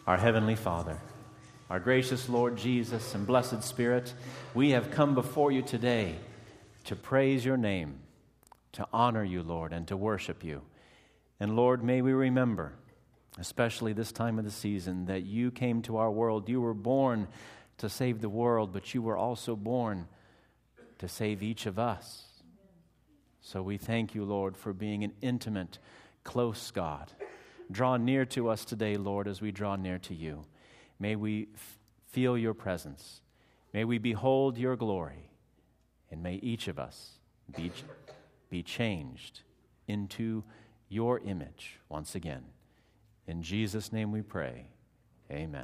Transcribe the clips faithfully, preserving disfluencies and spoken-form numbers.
Our Heavenly Father, our gracious Lord Jesus and blessed Spirit, we have come before you today to praise your name, to honor you, Lord, and to worship you. And Lord, may we remember, especially this time of the season, that you came to our world. You were born to save the world, but you were also born to save each of us. So we thank you, Lord, for being an intimate, close God. Draw near to us today, Lord, as we draw near to you. May we f- feel your presence. May we behold your glory. And may each of us be, be changed into your image once again. In Jesus' name we pray. Amen.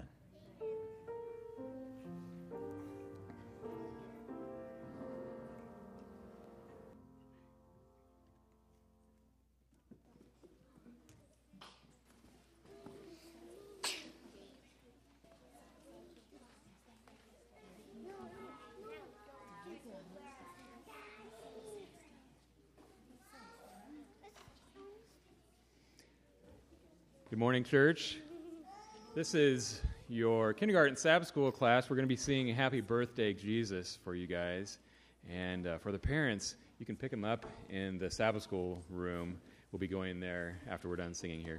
Good morning, church. This is your kindergarten Sabbath school class. We're going to be singing Happy Birthday, Jesus for you guys. And uh, for the parents, you can pick them up in the Sabbath school room. We'll be going there after we're done singing here.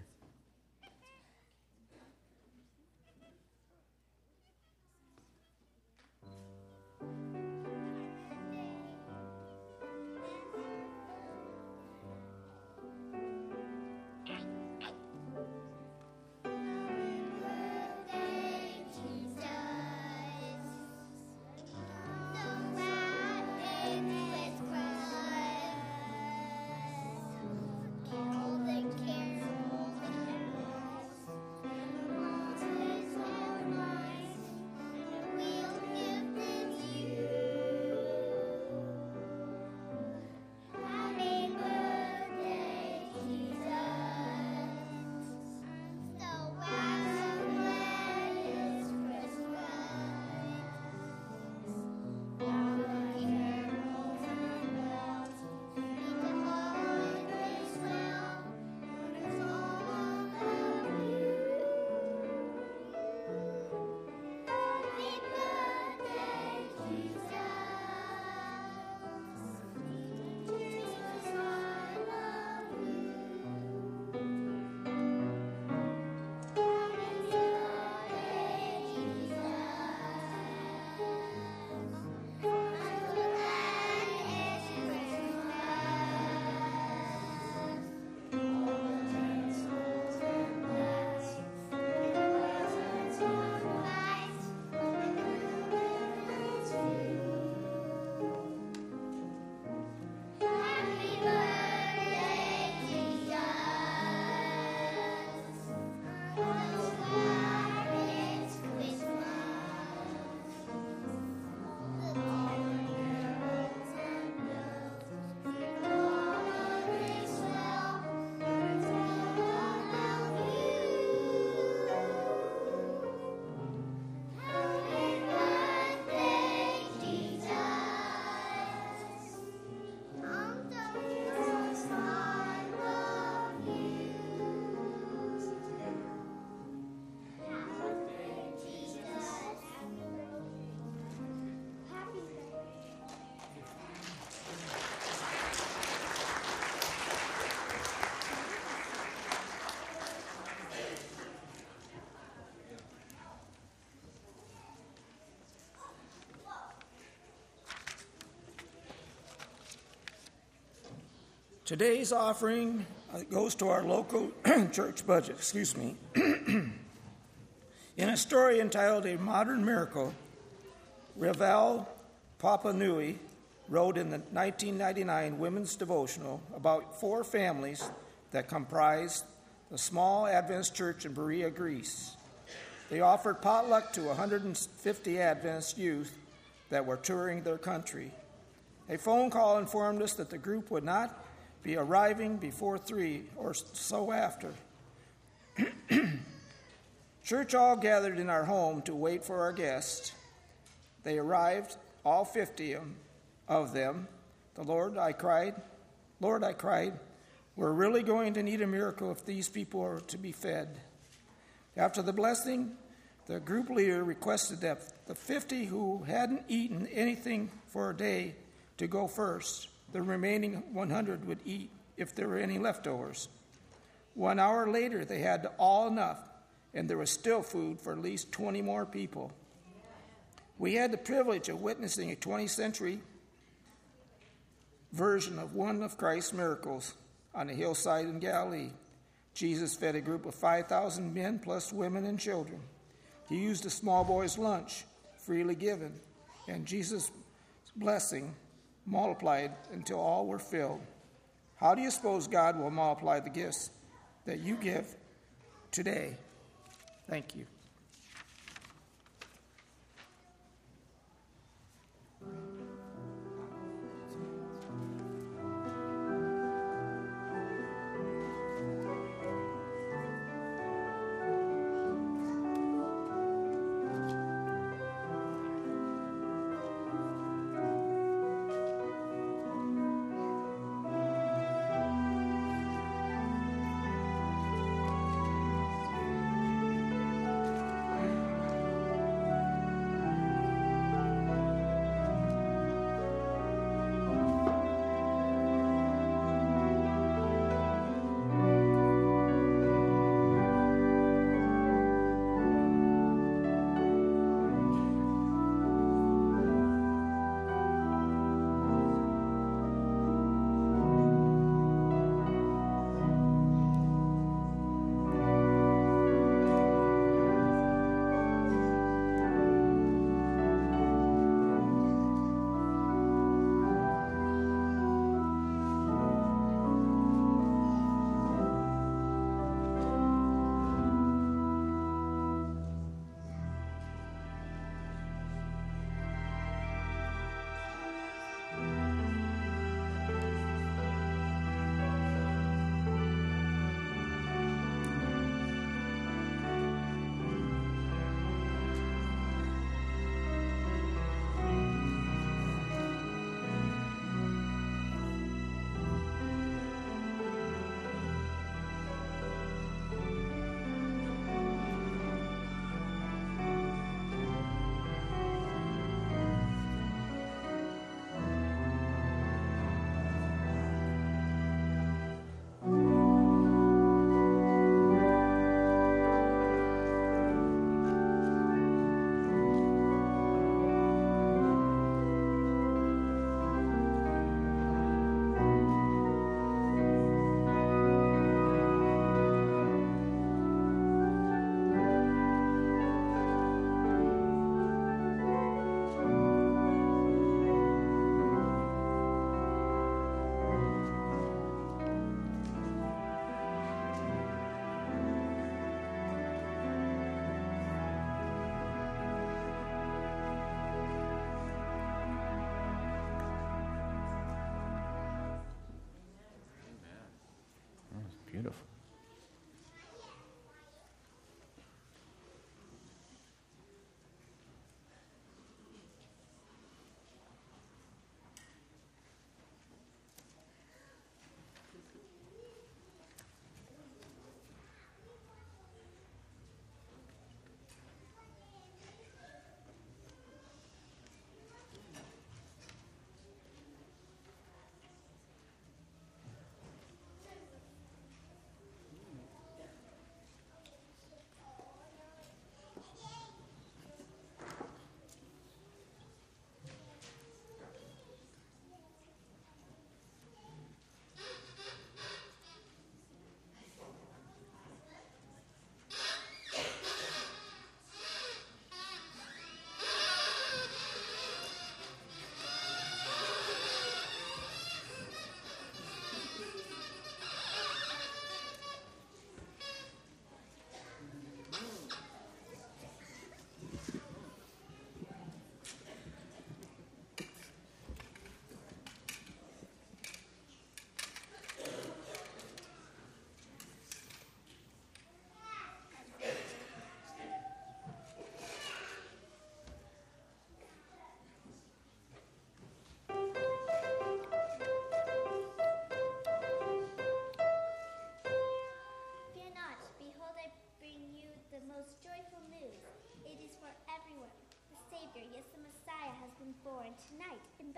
Today's offering goes to our local church budget, excuse me. In a story entitled A Modern Miracle, Revel Papanui wrote in the nineteen ninety-nine Women's Devotional about four families that comprised a small Adventist church in Berea, Greece. They offered potluck to one hundred fifty Adventist youth that were touring their country. A phone call informed us that the group would not be arriving before three or so after. Church all gathered in our home to wait for our guests. They arrived, all fifty of them. The Lord, I cried, Lord, I cried, we're really going to need a miracle if these people are to be fed. After the blessing, the group leader requested that the fifty who hadn't eaten anything for a day to go first. The remaining one hundred would eat if there were any leftovers. One hour later, they had all enough, and there was still food for at least twenty more people. We had the privilege of witnessing a twentieth century version of one of Christ's miracles on a hillside in Galilee. Jesus fed a group of five thousand men plus women and children. He used a small boy's lunch, freely given, and Jesus' blessing multiplied until all were filled. How do you suppose God will multiply the gifts that you give today? Thank you.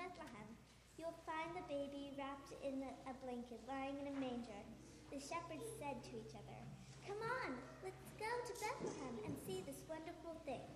Bethlehem. You'll find the baby wrapped in a blanket, lying in a manger. The shepherds said to each other, "Come on, let's go to Bethlehem and see this wonderful thing."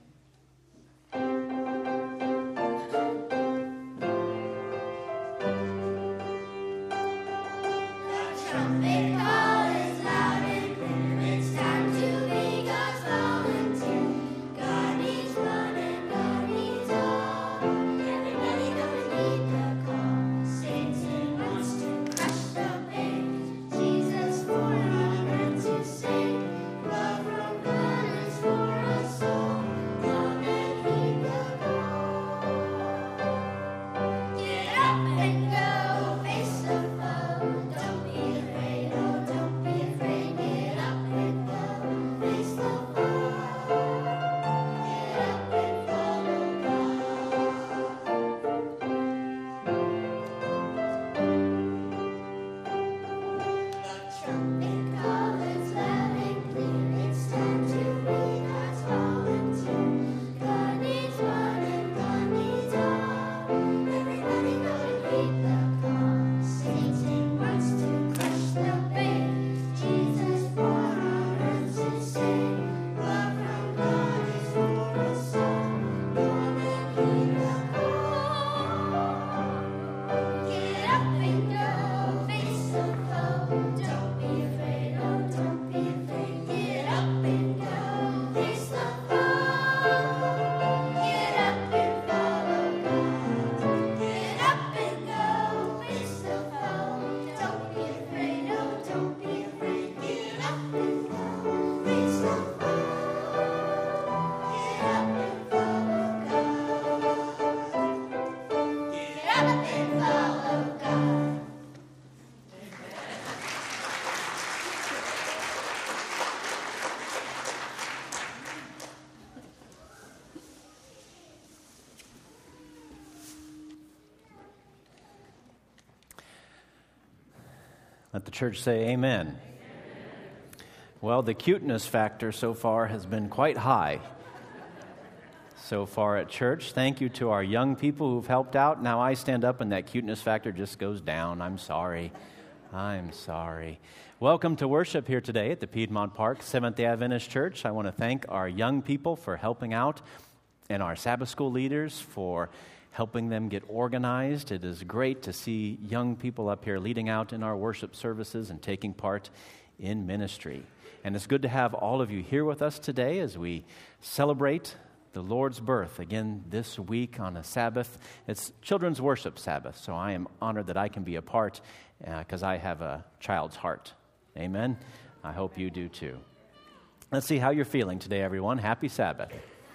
The trumpet call is loud and clear. It's time to be God's volunteer. God needs one and God needs all. Everybody come and heed the call. Satan wants to crush the babe. Jesus born on earth to save. Love from God is for us all. Come and heed the call. Get up and go, face the foe. Don't be afraid, oh, don't be afraid. Get up and go, face the foe. Get up and follow God. The trumpet call is loud and clear. It's time to be God's volunteer. God needs one and God needs all. Everybody go and heed the call. Satan wants to crush the babe. Jesus born on earth to save. Love from God is for us all. Come and heed the call. Get up and go, face the foe. Don't be afraid, oh, don't be afraid. Get up and go, face the foe. Get up and follow God. Get up and go, face the foe. Don't be afraid, oh, don't be afraid. Get up and go, face the foe. Get up and follow God. Get up and follow God. Let the church say amen. Amen. Well, the cuteness factor so far has been quite high so far at church. Thank you to our young people who've helped out. Now I stand up and that cuteness factor just goes down. I'm sorry. I'm sorry. Welcome to worship here today at the Piedmont Park Seventh-day Adventist Church. I want to thank our young people for helping out and our Sabbath school leaders for helping them get organized. It is great to see young people up here leading out in our worship services and taking part in ministry. And it's good to have all of you here with us today as we celebrate the Lord's birth again this week on a Sabbath. It's Children's Worship Sabbath, so I am honored that I can be a part because uh, I have a child's heart. Amen? I hope you do too. Let's see how you're feeling today, everyone. Happy Sabbath.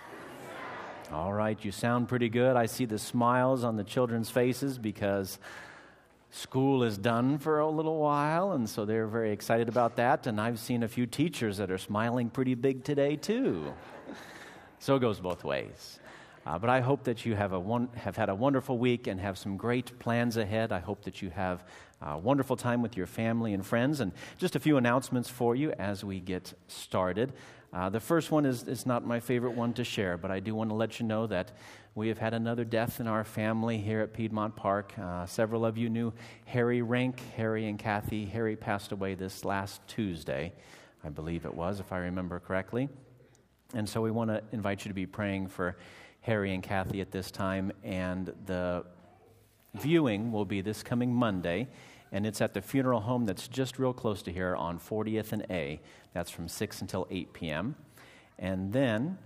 All right, you sound pretty good. I see the smiles on the children's faces because school is done for a little while, and so they're very excited about that. And I've seen a few teachers that are smiling pretty big today, too. So it goes both ways. Uh, but I hope that you have a one, have had a wonderful week and have some great plans ahead. I hope that you have a wonderful time with your family and friends. And just a few announcements for you as we get started. Uh, the first one is, is not my favorite one to share, but I do want to let you know that we have had another death in our family here at Piedmont Park. Uh, several of you knew Harry Rink, Harry and Kathy. Harry passed away this last Tuesday, I believe it was, if I remember correctly. And so we want to invite you to be praying for Harry and Kathy at this time. And the viewing will be this coming Monday, and it's at the funeral home that's just real close to here on fortieth and A. That's from six until eight p.m. And then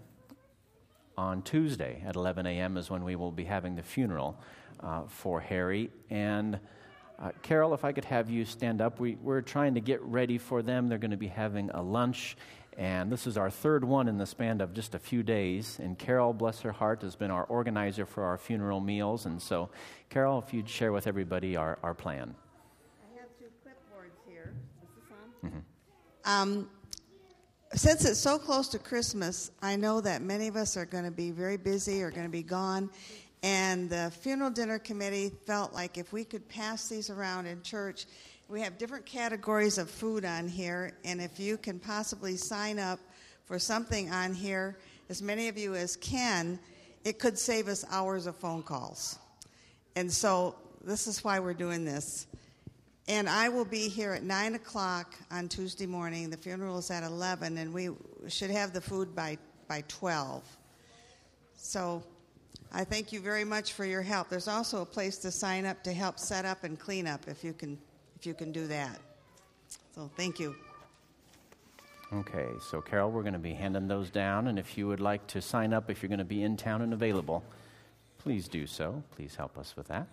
on Tuesday at eleven a.m. is when we will be having the funeral uh, for Harry. And uh, Carol, if I could have you stand up. We, we're trying to get ready for them. They're going to be having a lunch, and this is our third one in the span of just a few days. And Carol, bless her heart, has been our organizer for our funeral meals. And so, Carol, if you'd share with everybody our, our plan. I have two clipboards here. Is this on? Mm-hmm. Um, since it's so close to Christmas, I know that many of us are going to be very busy or going to be gone. And the funeral dinner committee felt like if we could pass these around in church, we have different categories of food on here, and if you can possibly sign up for something on here, as many of you as can, it could save us hours of phone calls. And so this is why we're doing this. And I will be here at nine o'clock on Tuesday morning. The funeral is at eleven, and we should have the food by, by twelve. So I thank you very much for your help. There's also a place to sign up to help set up and clean up if you can, if you can do that. So thank you. Okay, so Carol, we're going to be handing those down, and if you would like to sign up if you're going to be in town and available, please do so. Please help us with that.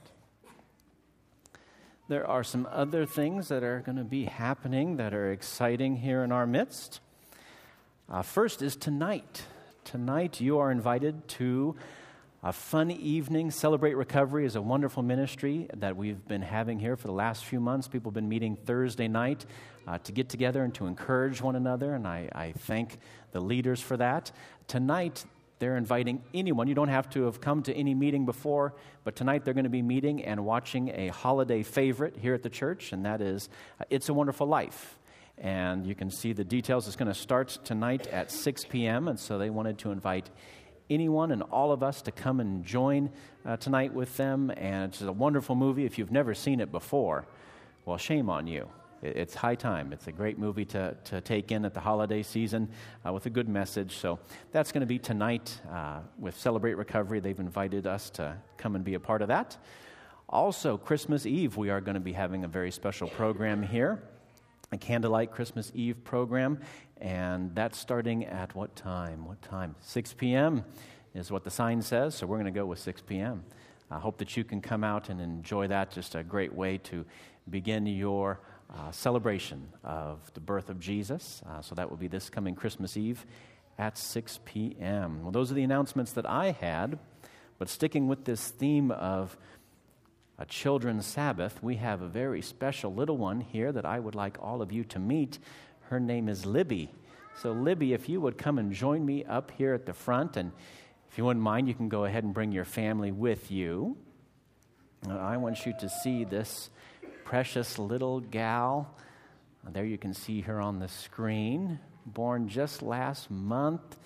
There are some other things that are going to be happening that are exciting here in our midst. Uh, first is tonight. Tonight you are invited to a fun evening. Celebrate Recovery is a wonderful ministry that we've been having here for the last few months. People have been meeting Thursday night uh, to get together and to encourage one another, and I, I thank the leaders for that. Tonight, they're inviting anyone. You don't have to have come to any meeting before, but tonight they're going to be meeting and watching a holiday favorite here at the church, and that is uh, It's a Wonderful Life. And you can see the details. It's going to start tonight at six p.m., and so they wanted to invite anyone and all of us to come and join uh, tonight with them. And it's a wonderful movie. If you've never seen it before, well, shame on you. It's high time. It's a great movie to, to take in at the holiday season uh, with a good message. So that's going to be tonight uh, with Celebrate Recovery. They've invited us to come and be a part of that. Also, Christmas Eve, we are going to be having a very special program here, a candlelight Christmas Eve program. And that's starting at what time? What time? six p.m. is what the sign says, so we're going to go with six p.m. I hope that you can come out and enjoy that. Just a great way to begin your Uh, celebration of the birth of Jesus. Uh, so that will be this coming Christmas Eve at six p.m. Well, those are the announcements that I had. But sticking with this theme of a children's Sabbath, we have a very special little one here that I would like all of you to meet. Her name is Libby. So Libby, if you would come and join me up here at the front, and if you wouldn't mind, you can go ahead and bring your family with you. Uh, I want you to see this precious little gal. There you can see her on the screen, born just last month.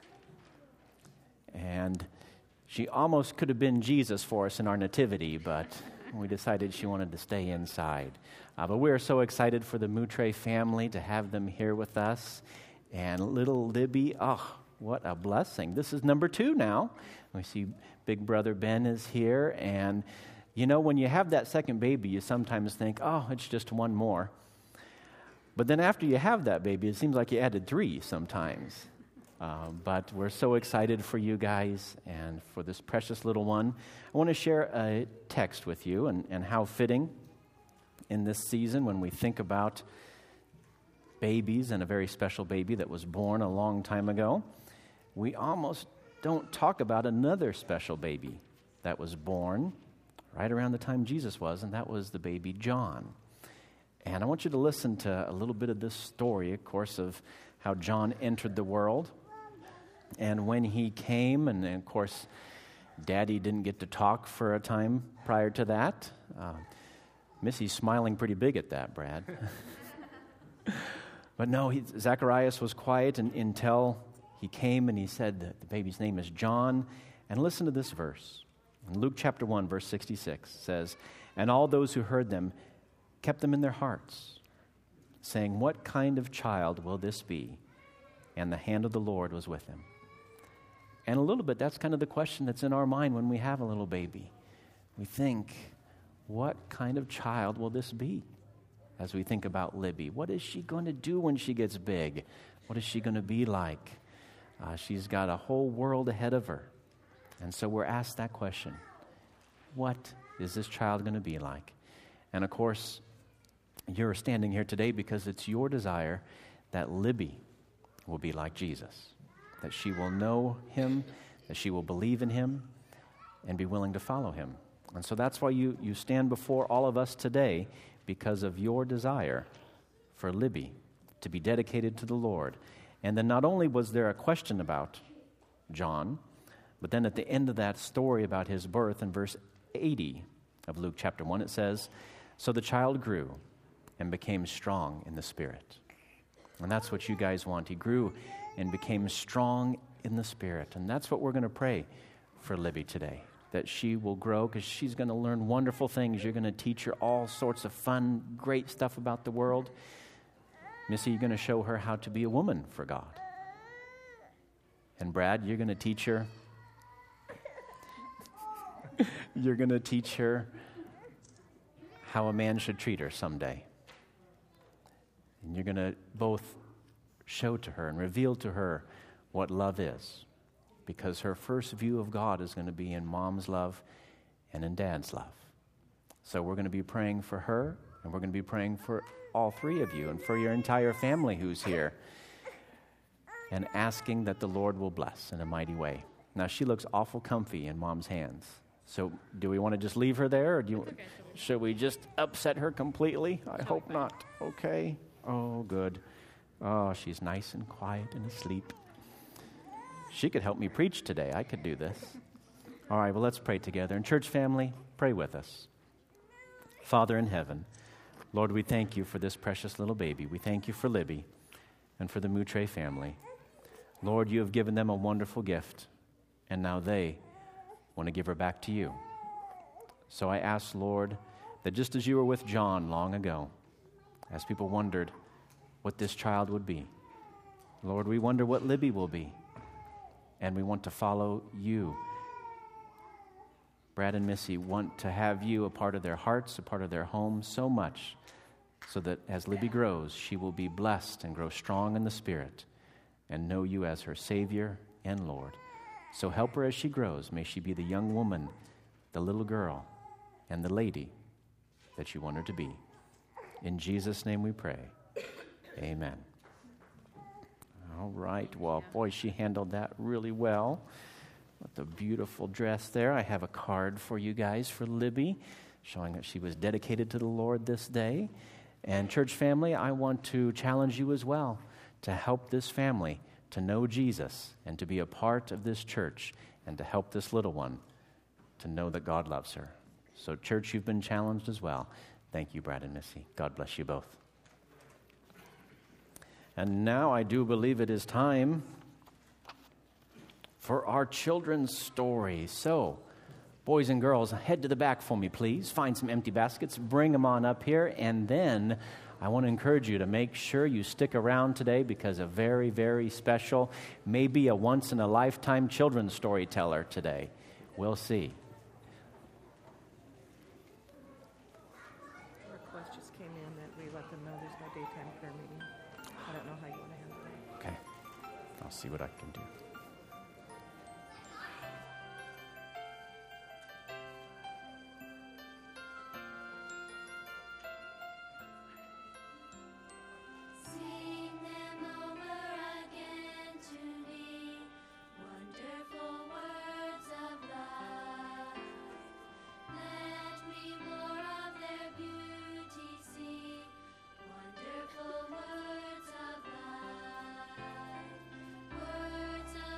And she almost could have been Jesus for us in our nativity, but we decided she wanted to stay inside. Uh, but we're so excited for the Moutre family to have them here with us. And little Libby, oh, what a blessing. This is number two now. We see Big Brother Ben is here, and you know, when you have that second baby, you sometimes think, oh, it's just one more. But then after you have that baby, it seems like you added three sometimes. Uh, but we're so excited for you guys and for this precious little one. I want to share a text with you, and, and how fitting in this season when we think about babies and a very special baby that was born a long time ago. We almost don't talk about another special baby that was born right around the time Jesus was, and that was the baby John. And I want you to listen to a little bit of this story, of course, of how John entered the world. And when he came, and of course, Daddy didn't get to talk for a time prior to that. Uh, Missy's smiling pretty big at that, Brad. But no, he, Zacharias was quiet and, until he came and he said that the baby's name is John. And listen to this verse. In Luke chapter one, verse sixty-six says, "And all those who heard them kept them in their hearts, saying, 'What kind of child will this be?' And the hand of the Lord was with him." And a little bit, that's kind of the question that's in our mind when we have a little baby. We think, what kind of child will this be? As we think about Libby, what is she going to do when she gets big? What is she going to be like? Uh, she's got a whole world ahead of her. And so we're asked that question. What is this child going to be like? And of course, you're standing here today because it's your desire that Libby will be like Jesus, that she will know him, that she will believe in him, and be willing to follow him. And so that's why you, you stand before all of us today, because of your desire for Libby to be dedicated to the Lord. And then not only was there a question about John, but then at the end of that story about his birth, in verse eighty of Luke chapter one, it says, "So the child grew and became strong in the Spirit." And that's what you guys want. He grew and became strong in the Spirit. And that's what we're going to pray for Libby today. that she will grow, because she's going to learn wonderful things. You're going to teach her all sorts of fun, great stuff about the world. Missy, you're going to show her how to be a woman for God. And Brad, you're going to teach her you're going to teach her how a man should treat her someday. And you're going to both show to her and reveal to her what love is, because her first view of God is going to be in mom's love and in dad's love. So we're going to be praying for her, and we're going to be praying for all three of you and for your entire family who's here, and asking that the Lord will bless in a mighty way. Now, she looks awful comfy in mom's hands. So do we want to just leave her there, or do you, okay. Should we just upset her completely? I hope not. Okay. Oh, good. Oh, she's nice and quiet and asleep. She could help me preach today. I could do this. All right, well, let's pray together. And church family, pray with us. Father in heaven, Lord, we thank you for this precious little baby. We thank you for Libby and for the Moutre family. Lord, you have given them a wonderful gift, and now they want to give her back to you. So I ask, Lord, that just as you were with John long ago, as people wondered what this child would be, Lord, we wonder what Libby will be, and we want to follow you. Brad and Missy want to have you a part of their hearts, a part of their homes so much, so that as Libby grows, she will be blessed and grow strong in the Spirit and know you as her Savior and Lord. So help her as she grows. May she be the young woman, the little girl, and the lady that you want her to be. In Jesus' name we pray. Amen. All right. Well, boy, she handled that really well. With the beautiful dress there. I have a card for you guys for Libby, showing that she was dedicated to the Lord this day. And church family, I want to challenge you as well to help this family to know Jesus and to be a part of this church and to help this little one to know that God loves her. So church, you've been challenged as well. Thank you, Brad and Missy. God bless you both. And now I do believe it is time for our children's story. So, boys and girls, head to the back for me, please. Find some empty baskets, bring them on up here, and then I want to encourage you to make sure you stick around today, because a very, very special, maybe a once-in-a-lifetime children's storyteller today. We'll see. A request just came in that we let them know there's no daytime prayer meeting. I don't know how you want to handle that. Okay. I'll see what I can do. Sing them over again to me, wonderful words of life. Let me more of their beauty see, wonderful words of life. Words of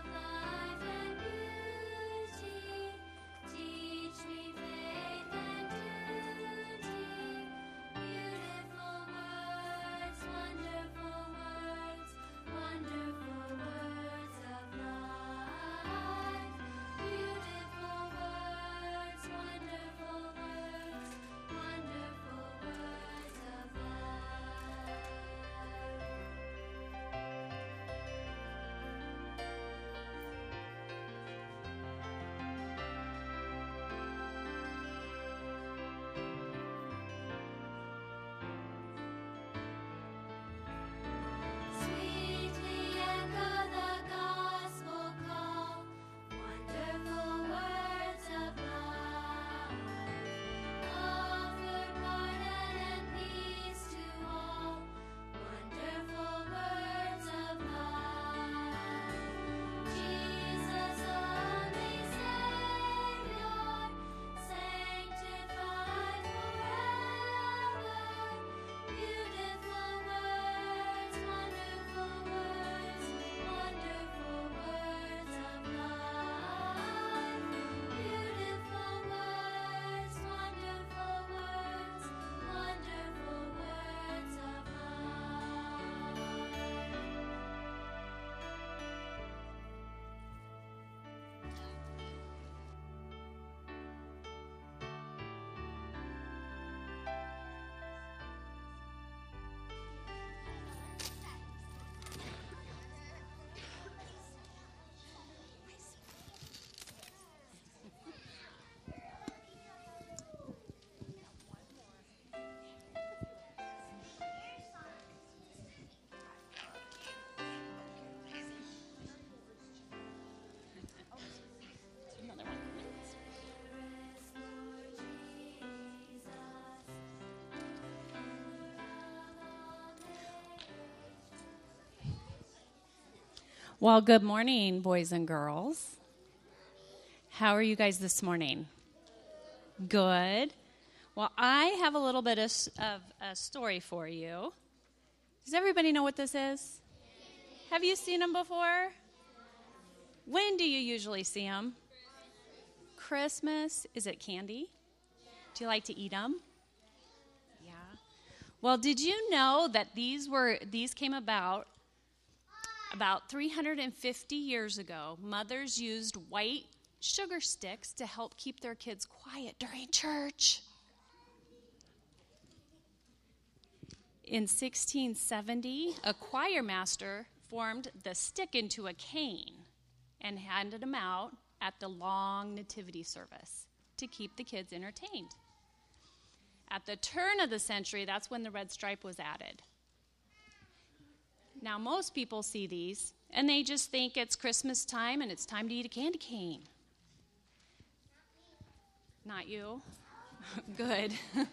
Well, good morning, boys and girls. How are you guys this morning? Good. Well, I have a little bit of, of a story for you. Does everybody know what this is? Have you seen them before? When do you usually see them? Christmas. Is it candy? Do you like to eat them? Yeah. Well, did you know that these were these came about about three hundred fifty years ago? Mothers used white sugar sticks to help keep their kids quiet during church. In sixteen seventy, a choir master formed the stick into a cane and handed them out at the long nativity service to keep the kids entertained. At the turn of the century, that's when the red stripe was added. Now, most people see these, and they just think it's Christmas time and it's time to eat a candy cane. Not you? Good.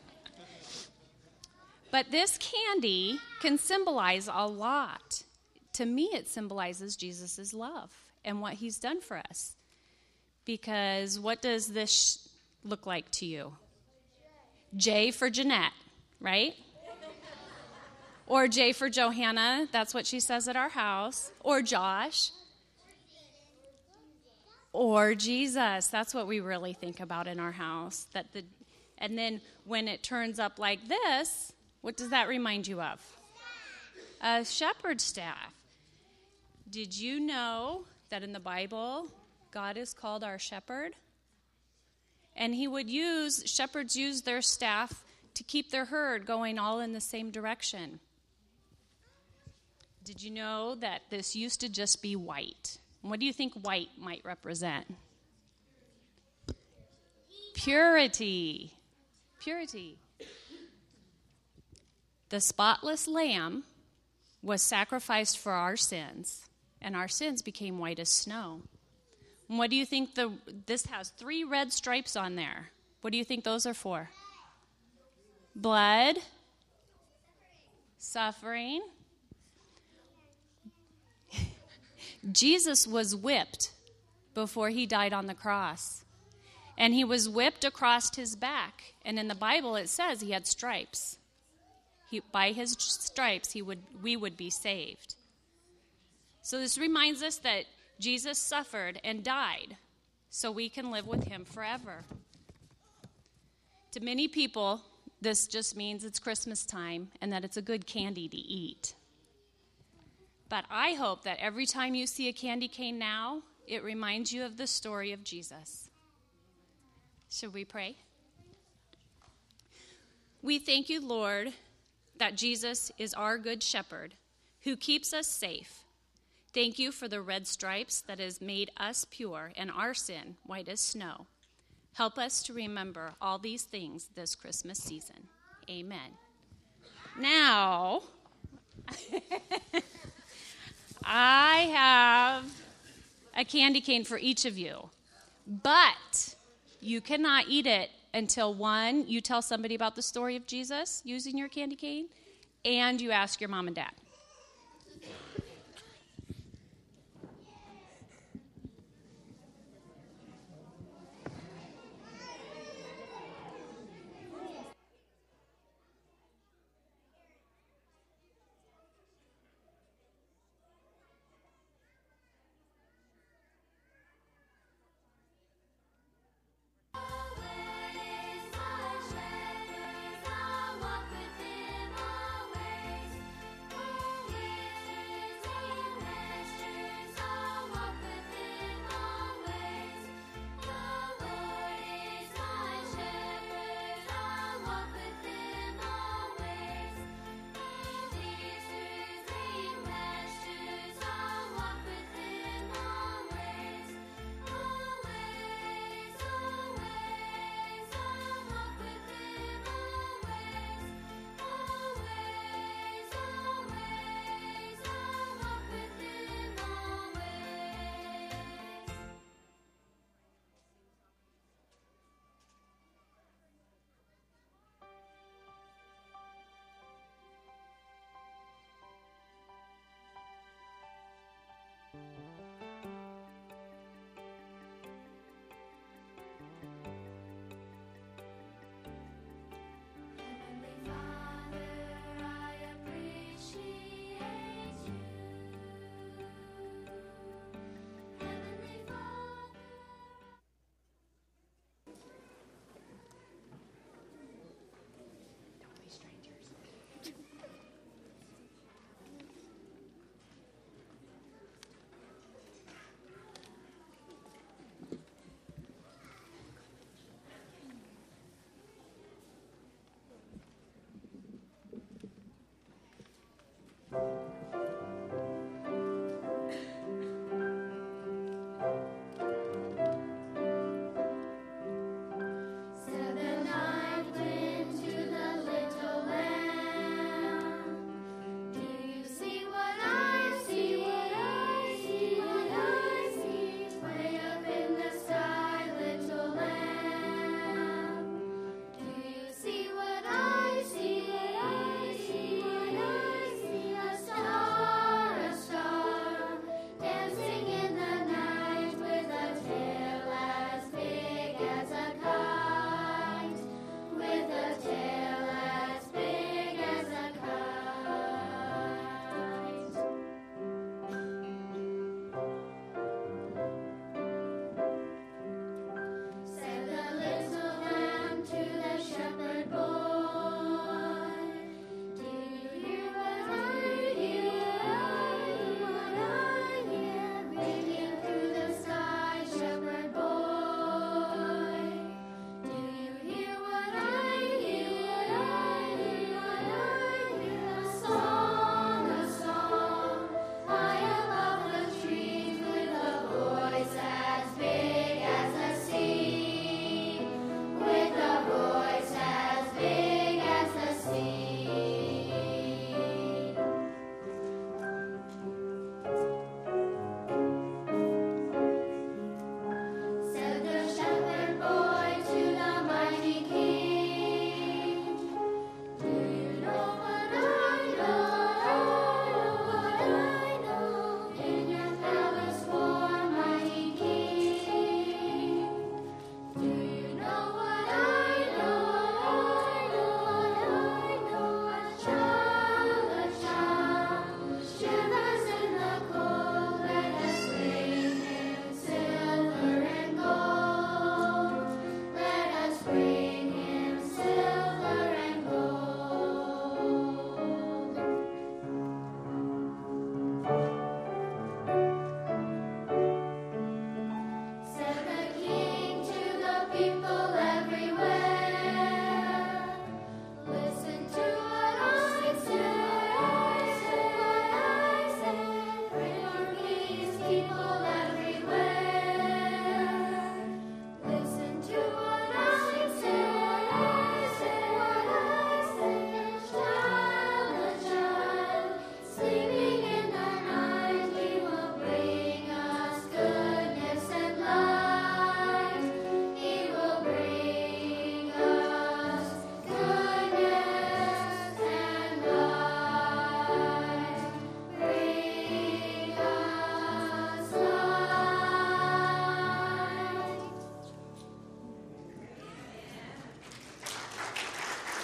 But this candy can symbolize a lot. To me, it symbolizes Jesus' love and what he's done for us. Because what does this look like to you? J for Jeanette, right? Or J for Johanna, that's what she says at our house. Or Josh. Or Jesus, that's what we really think about in our house. That the, and then when it turns up like this, what does that remind you of? A shepherd's staff. Did you know that in the Bible, God is called our shepherd? And he would use, shepherds use their staff to keep their herd going all in the same direction. Did you know that this used to just be white? What do you think white might represent? Purity. Purity. The spotless lamb was sacrificed for our sins, and our sins became white as snow. And what do you think the this has three red stripes on there? What do you think those are for? Blood, suffering. Jesus was whipped before he died on the cross. And he was whipped across his back. And in the Bible it says he had stripes. He, by his stripes, he would, we would be saved. So this reminds us that Jesus suffered and died so we can live with him forever. To many people, this just means it's Christmas time and that it's a good candy to eat. But I hope that every time you see a candy cane now, it reminds you of the story of Jesus. Should we pray? We thank you, Lord, that Jesus is our good shepherd who keeps us safe. Thank you for the red stripes that has made us pure and our sin white as snow. Help us to remember all these things this Christmas season. Amen. Now, I have a candy cane for each of you, but you cannot eat it until, one, you tell somebody about the story of Jesus using your candy cane, and you ask your mom and dad. Always, my shepherds, I walk with him always.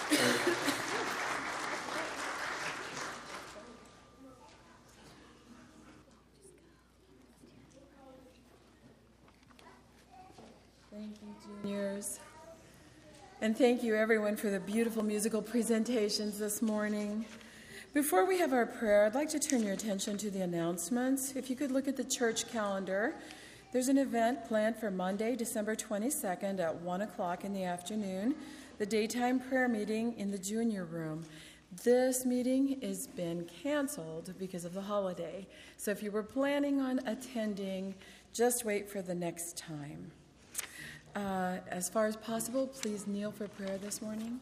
Thank you, juniors. And thank you, everyone, for the beautiful musical presentations this morning. Before we have our prayer, I'd like to turn your attention to the announcements. If you could look at the church calendar, there's an event planned for Monday, December twenty-second at one o'clock in the afternoon, the daytime prayer meeting in the junior room. This meeting has been canceled because of the holiday. So if you were planning on attending, just wait for the next time. Uh, as far as possible, please kneel for prayer this morning.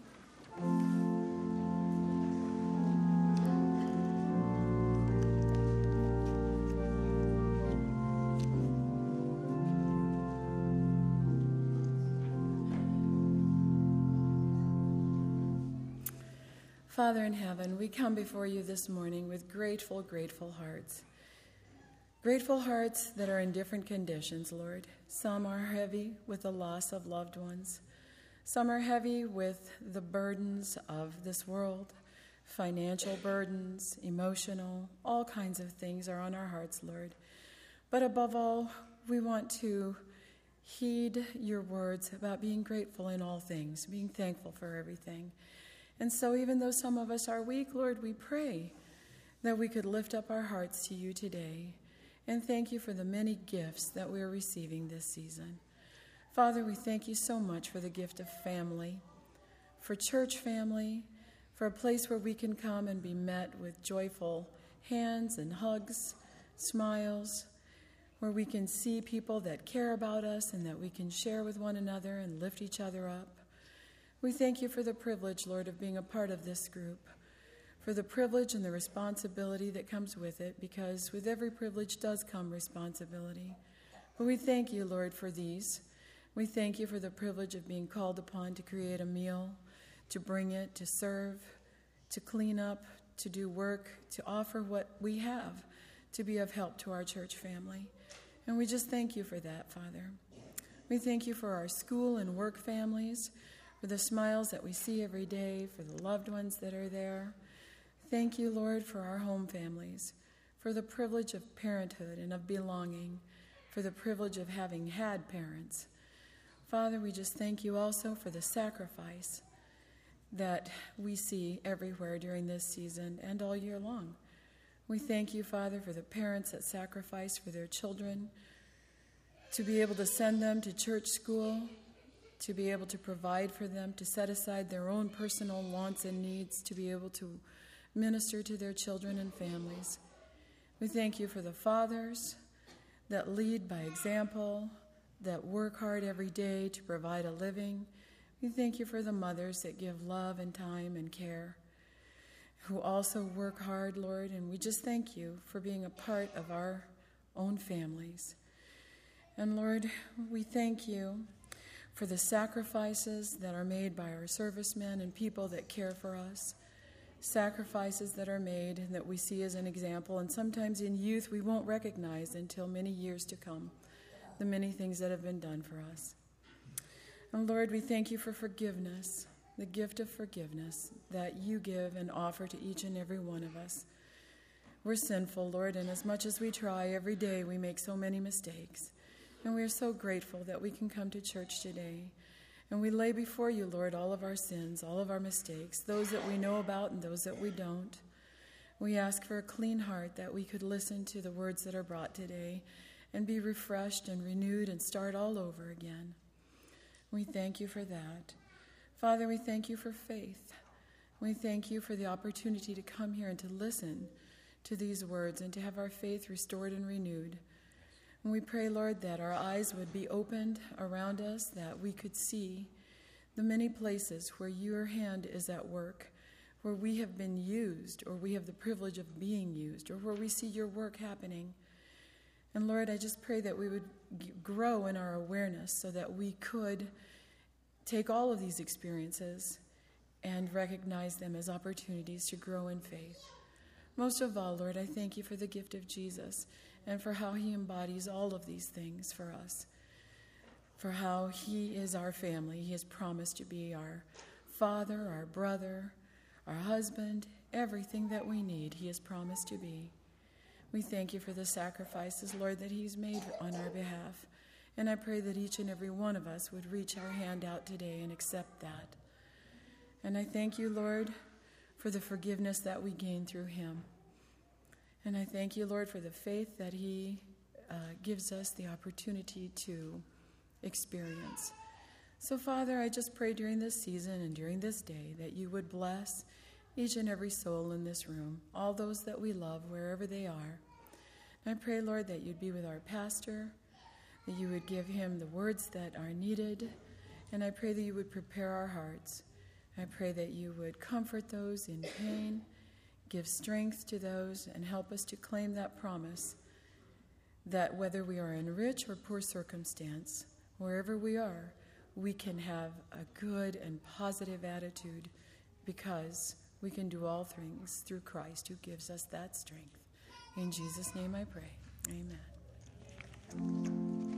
Father in heaven, we come before you this morning with grateful, grateful hearts. Grateful hearts that are in different conditions, Lord. Some are heavy with the loss of loved ones. Some are heavy with the burdens of this world, financial burdens, emotional, all kinds of things are on our hearts, Lord. But above all, we want to heed your words about being grateful in all things, being thankful for everything. And so even though some of us are weak, Lord, we pray that we could lift up our hearts to you today. And thank you for the many gifts that we are receiving this season. Father, we thank you so much for the gift of family, for church family, for a place where we can come and be met with joyful hands and hugs, smiles, where we can see people that care about us and that we can share with one another and lift each other up. We thank you for the privilege, Lord, of being a part of this group, for the privilege and the responsibility that comes with it, because with every privilege does come responsibility. But we thank you, Lord, for these. We thank you for the privilege of being called upon to create a meal, to bring it, to serve, to clean up, to do work, to offer what we have, to be of help to our church family. And we just thank you for that, Father. We thank you for our school and work families, for the smiles that we see every day, for the loved ones that are there. Thank you, Lord, for our home families, for the privilege of parenthood and of belonging, for the privilege of having had parents. Father, we just thank you also for the sacrifice that we see everywhere during this season and all year long. We thank you, Father, for the parents that sacrifice for their children, to be able to send them to church school, to be able to provide for them, to set aside their own personal wants and needs, to be able to minister to their children and families. We thank you for the fathers that lead by example, that work hard every day to provide a living. We thank you for the mothers that give love and time and care, who also work hard, Lord, and we just thank you for being a part of our own families. And Lord, we thank you for the sacrifices that are made by our servicemen and people that care for us, sacrifices that are made and that we see as an example, and sometimes in youth we won't recognize until many years to come the many things that have been done for us. And Lord, we thank you for forgiveness, the gift of forgiveness that you give and offer to each and every one of us. We're sinful, Lord, and as much as we try every day, we make so many mistakes. And we are so grateful that we can come to church today. And we lay before you, Lord, all of our sins, all of our mistakes, those that we know about and those that we don't. We ask for a clean heart that we could listen to the words that are brought today and be refreshed and renewed and start all over again. We thank you for that. Father, we thank you for faith. We thank you for the opportunity to come here and to listen to these words and to have our faith restored and renewed. And we pray, Lord, that our eyes would be opened around us, that we could see the many places where your hand is at work, where we have been used, or we have the privilege of being used, or where we see your work happening. And Lord, I just pray that we would g- grow in our awareness so that we could take all of these experiences and recognize them as opportunities to grow in faith. Most of all, Lord, I thank you for the gift of Jesus and for how he embodies all of these things for us, for how he is our family. He has promised to be our father, our brother, our husband, everything that we need, he has promised to be. We thank you for the sacrifices, Lord, that he's made on our behalf. And I pray that each and every one of us would reach our hand out today and accept that. And I thank you, Lord, for the forgiveness that we gain through him. And I thank you, Lord, for the faith that he uh, gives us the opportunity to experience. So, Father, I just pray during this season and during this day that you would bless each and every soul in this room, all those that we love, wherever they are. And I pray, Lord, that you'd be with our pastor, that you would give him the words that are needed, and I pray that you would prepare our hearts. I pray that you would comfort those in pain, give strength to those, and help us to claim that promise that whether we are in rich or poor circumstance, wherever we are, we can have a good and positive attitude because we can do all things through Christ who gives us that strength. In Jesus' name I pray. Amen.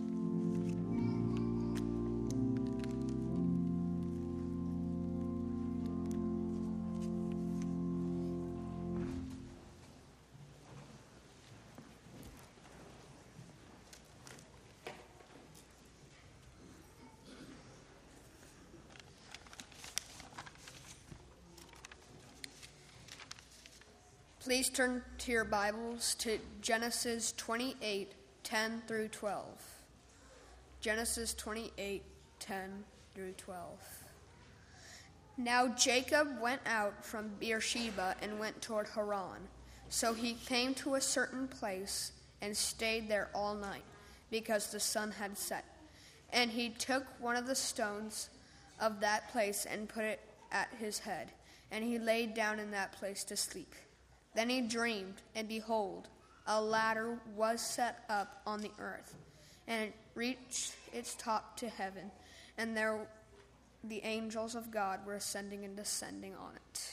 Please turn to your Bibles to Genesis twenty-eight, ten through twelve. Genesis twenty-eight, ten through twelve. Now Jacob went out from Beersheba and went toward Haran. So he came to a certain place and stayed there all night, because the sun had set. And he took one of the stones of that place and put it at his head, and he laid down in that place to sleep. Then he dreamed, and behold, a ladder was set up on the earth, and it reached its top to heaven, and there the angels of God were ascending and descending on it.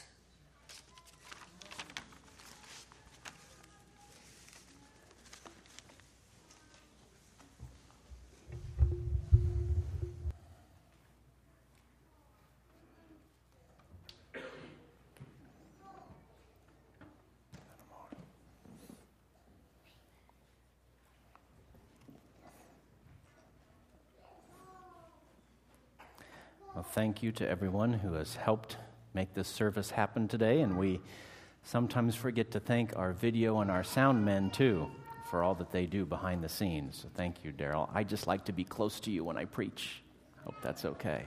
Well, thank you to everyone who has helped make this service happen today, and we sometimes forget to thank our video and our sound men, too, for all that they do behind the scenes. So thank you, Daryl. I just like to be close to you when I preach. Hope that's okay.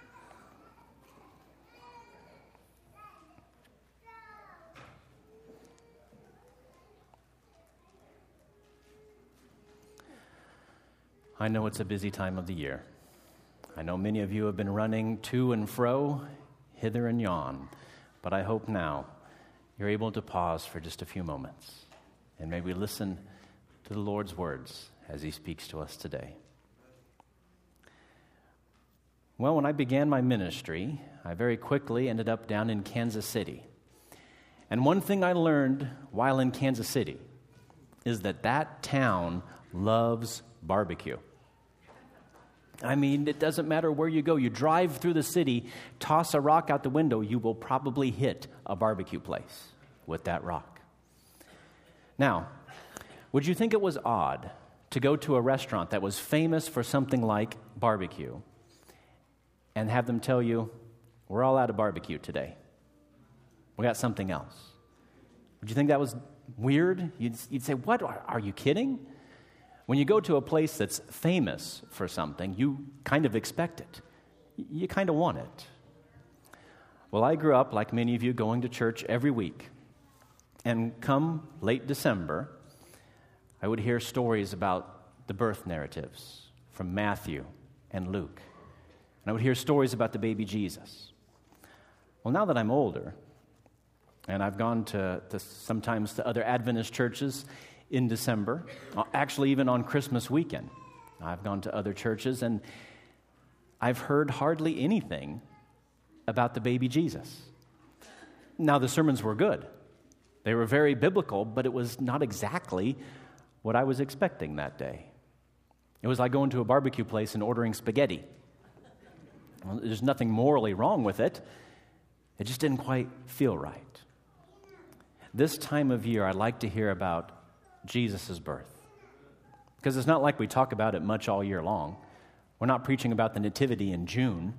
I know it's a busy time of the year. I know many of you have been running to and fro, hither and yon, but I hope now you're able to pause for just a few moments and maybe listen to the Lord's words as he speaks to us today. Well, when I began my ministry, I very quickly ended up down in Kansas City. And one thing I learned while in Kansas City is that that town loves barbecue. I mean, it doesn't matter where you go. You drive through the city, toss a rock out the window, you will probably hit a barbecue place with that rock. Now, would you think it was odd to go to a restaurant that was famous for something like barbecue and have them tell you, we're all out of barbecue today. We got something else. Would you think that was weird? You'd, you'd say, what? Are, are you kidding? When you go to a place that's famous for something, you kind of expect it. You kind of want it. Well, I grew up, like many of you, going to church every week. And come late December, I would hear stories about the birth narratives from Matthew and Luke. And I would hear stories about the baby Jesus. Well, now that I'm older, and I've gone to, to sometimes to other Adventist churches in December, actually even on Christmas weekend. I've gone to other churches, and I've heard hardly anything about the baby Jesus. Now, the sermons were good. They were very biblical, but it was not exactly what I was expecting that day. It was like going to a barbecue place and ordering spaghetti. Well, there's nothing morally wrong with it. It just didn't quite feel right. This time of year, I'd like to hear about Jesus' birth. Because it's not like we talk about it much all year long. We're not preaching about the Nativity in June.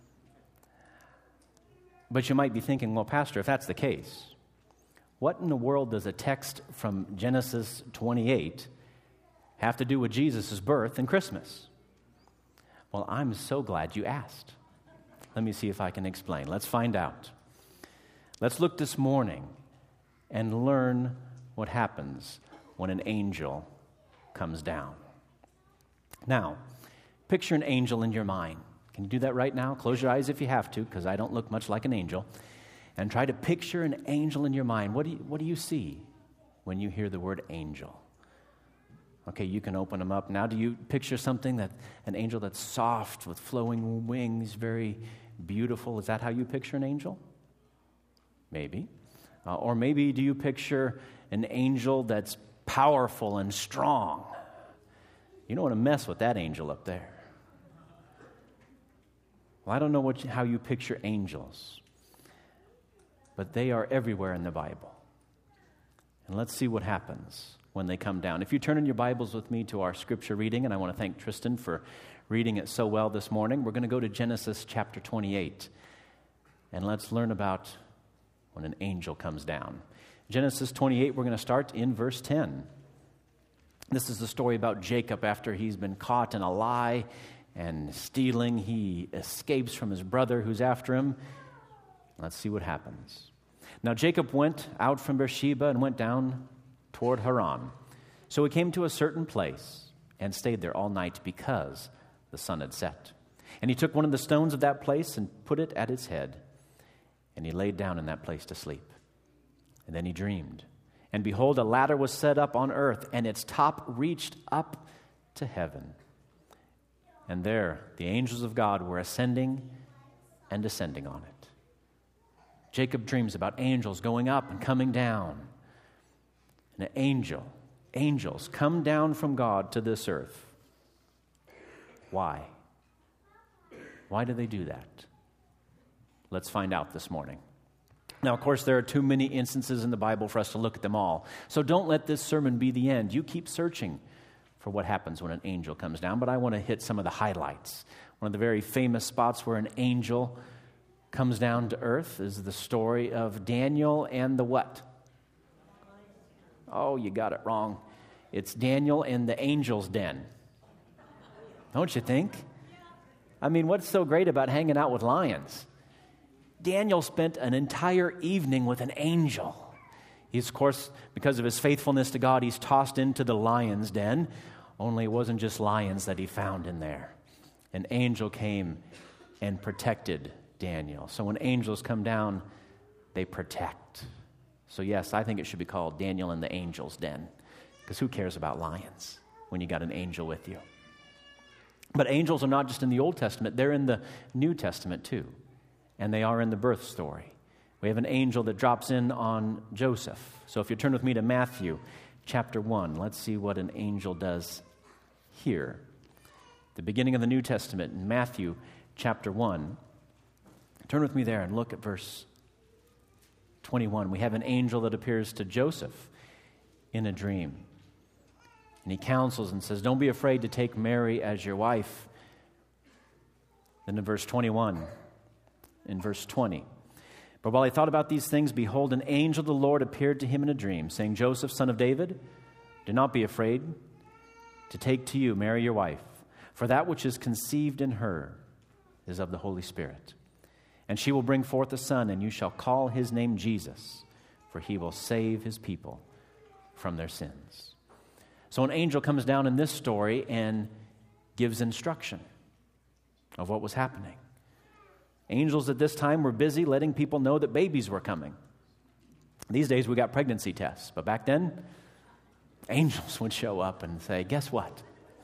But you might be thinking, well, Pastor, if that's the case, what in the world does a text from Genesis twenty-eight have to do with Jesus' birth and Christmas? Well, I'm so glad you asked. Let me see if I can explain. Let's find out. Let's look this morning and learn what happens when an angel comes down. Now, picture an angel in your mind. Can you do that right now? Close your eyes if you have to, because I don't look much like an angel. And try to picture an angel in your mind. What do you, what do you see when you hear the word angel? Okay, you can open them up. Now, do you picture something that, an angel that's soft with flowing wings, very beautiful? Is that how you picture an angel? Maybe. Uh, or maybe do you picture an angel that's powerful and strong? You don't want to mess with that angel up there. Well, I don't know what, how you picture angels, but they are everywhere in the Bible. And let's see what happens when they come down. If you turn in your Bibles with me to our scripture reading, and I want to thank Tristan for reading it so well this morning, we're going to go to Genesis chapter twenty-eight, and let's learn about when an angel comes down. Genesis twenty-eight, we're going to start in verse ten. This is the story about Jacob after he's been caught in a lie and stealing. He escapes from his brother who's after him. Let's see what happens. Now Jacob went out from Beersheba and went down toward Haran. So he came to a certain place and stayed there all night because the sun had set. And he took one of the stones of that place and put it at its head. And he laid down in that place to sleep. And then he dreamed. And behold, a ladder was set up on earth, and its top reached up to heaven. And there the angels of God were ascending and descending on it. Jacob dreams about angels going up and coming down. And an angel, angels come down from God to this earth. Why? Why do they do that? Let's find out this morning. Now, of course, there are too many instances in the Bible for us to look at them all. So don't let this sermon be the end. You keep searching for what happens when an angel comes down, but I want to hit some of the highlights. One of the very famous spots where an angel comes down to earth is the story of Daniel and the what? Oh, you got it wrong. It's Daniel and the angel's den. Don't you think? I mean, what's so great about hanging out with lions? Daniel spent an entire evening with an angel. He's, of course, because of his faithfulness to God, he's tossed into the lion's den. Only it wasn't just lions that he found in there. An angel came and protected Daniel. So when angels come down, they protect. So yes, I think it should be called Daniel and the Angel's Den, because who cares about lions when you got an angel with you? But angels are not just in the Old Testament, they're in the New Testament too. And they are in the birth story. We have an angel that drops in on Joseph. So if you turn with me to Matthew chapter one, let's see what an angel does here. The beginning of the New Testament in Matthew chapter one. Turn with me there and look at verse twenty-one. We have an angel that appears to Joseph in a dream. And he counsels and says, don't be afraid to take Mary as your wife. Then in verse twenty-one, in verse twenty, but while he thought about these things, behold, an angel of the Lord appeared to him in a dream, saying, Joseph, son of David, do not be afraid to take to you Mary your wife, for that which is conceived in her is of the Holy Spirit. And she will bring forth a son, and you shall call his name Jesus, for he will save his people from their sins. So an angel comes down in this story and gives instruction of what was happening. Angels at this time were busy letting people know that babies were coming. These days we got pregnancy tests, but back then, angels would show up and say, guess what?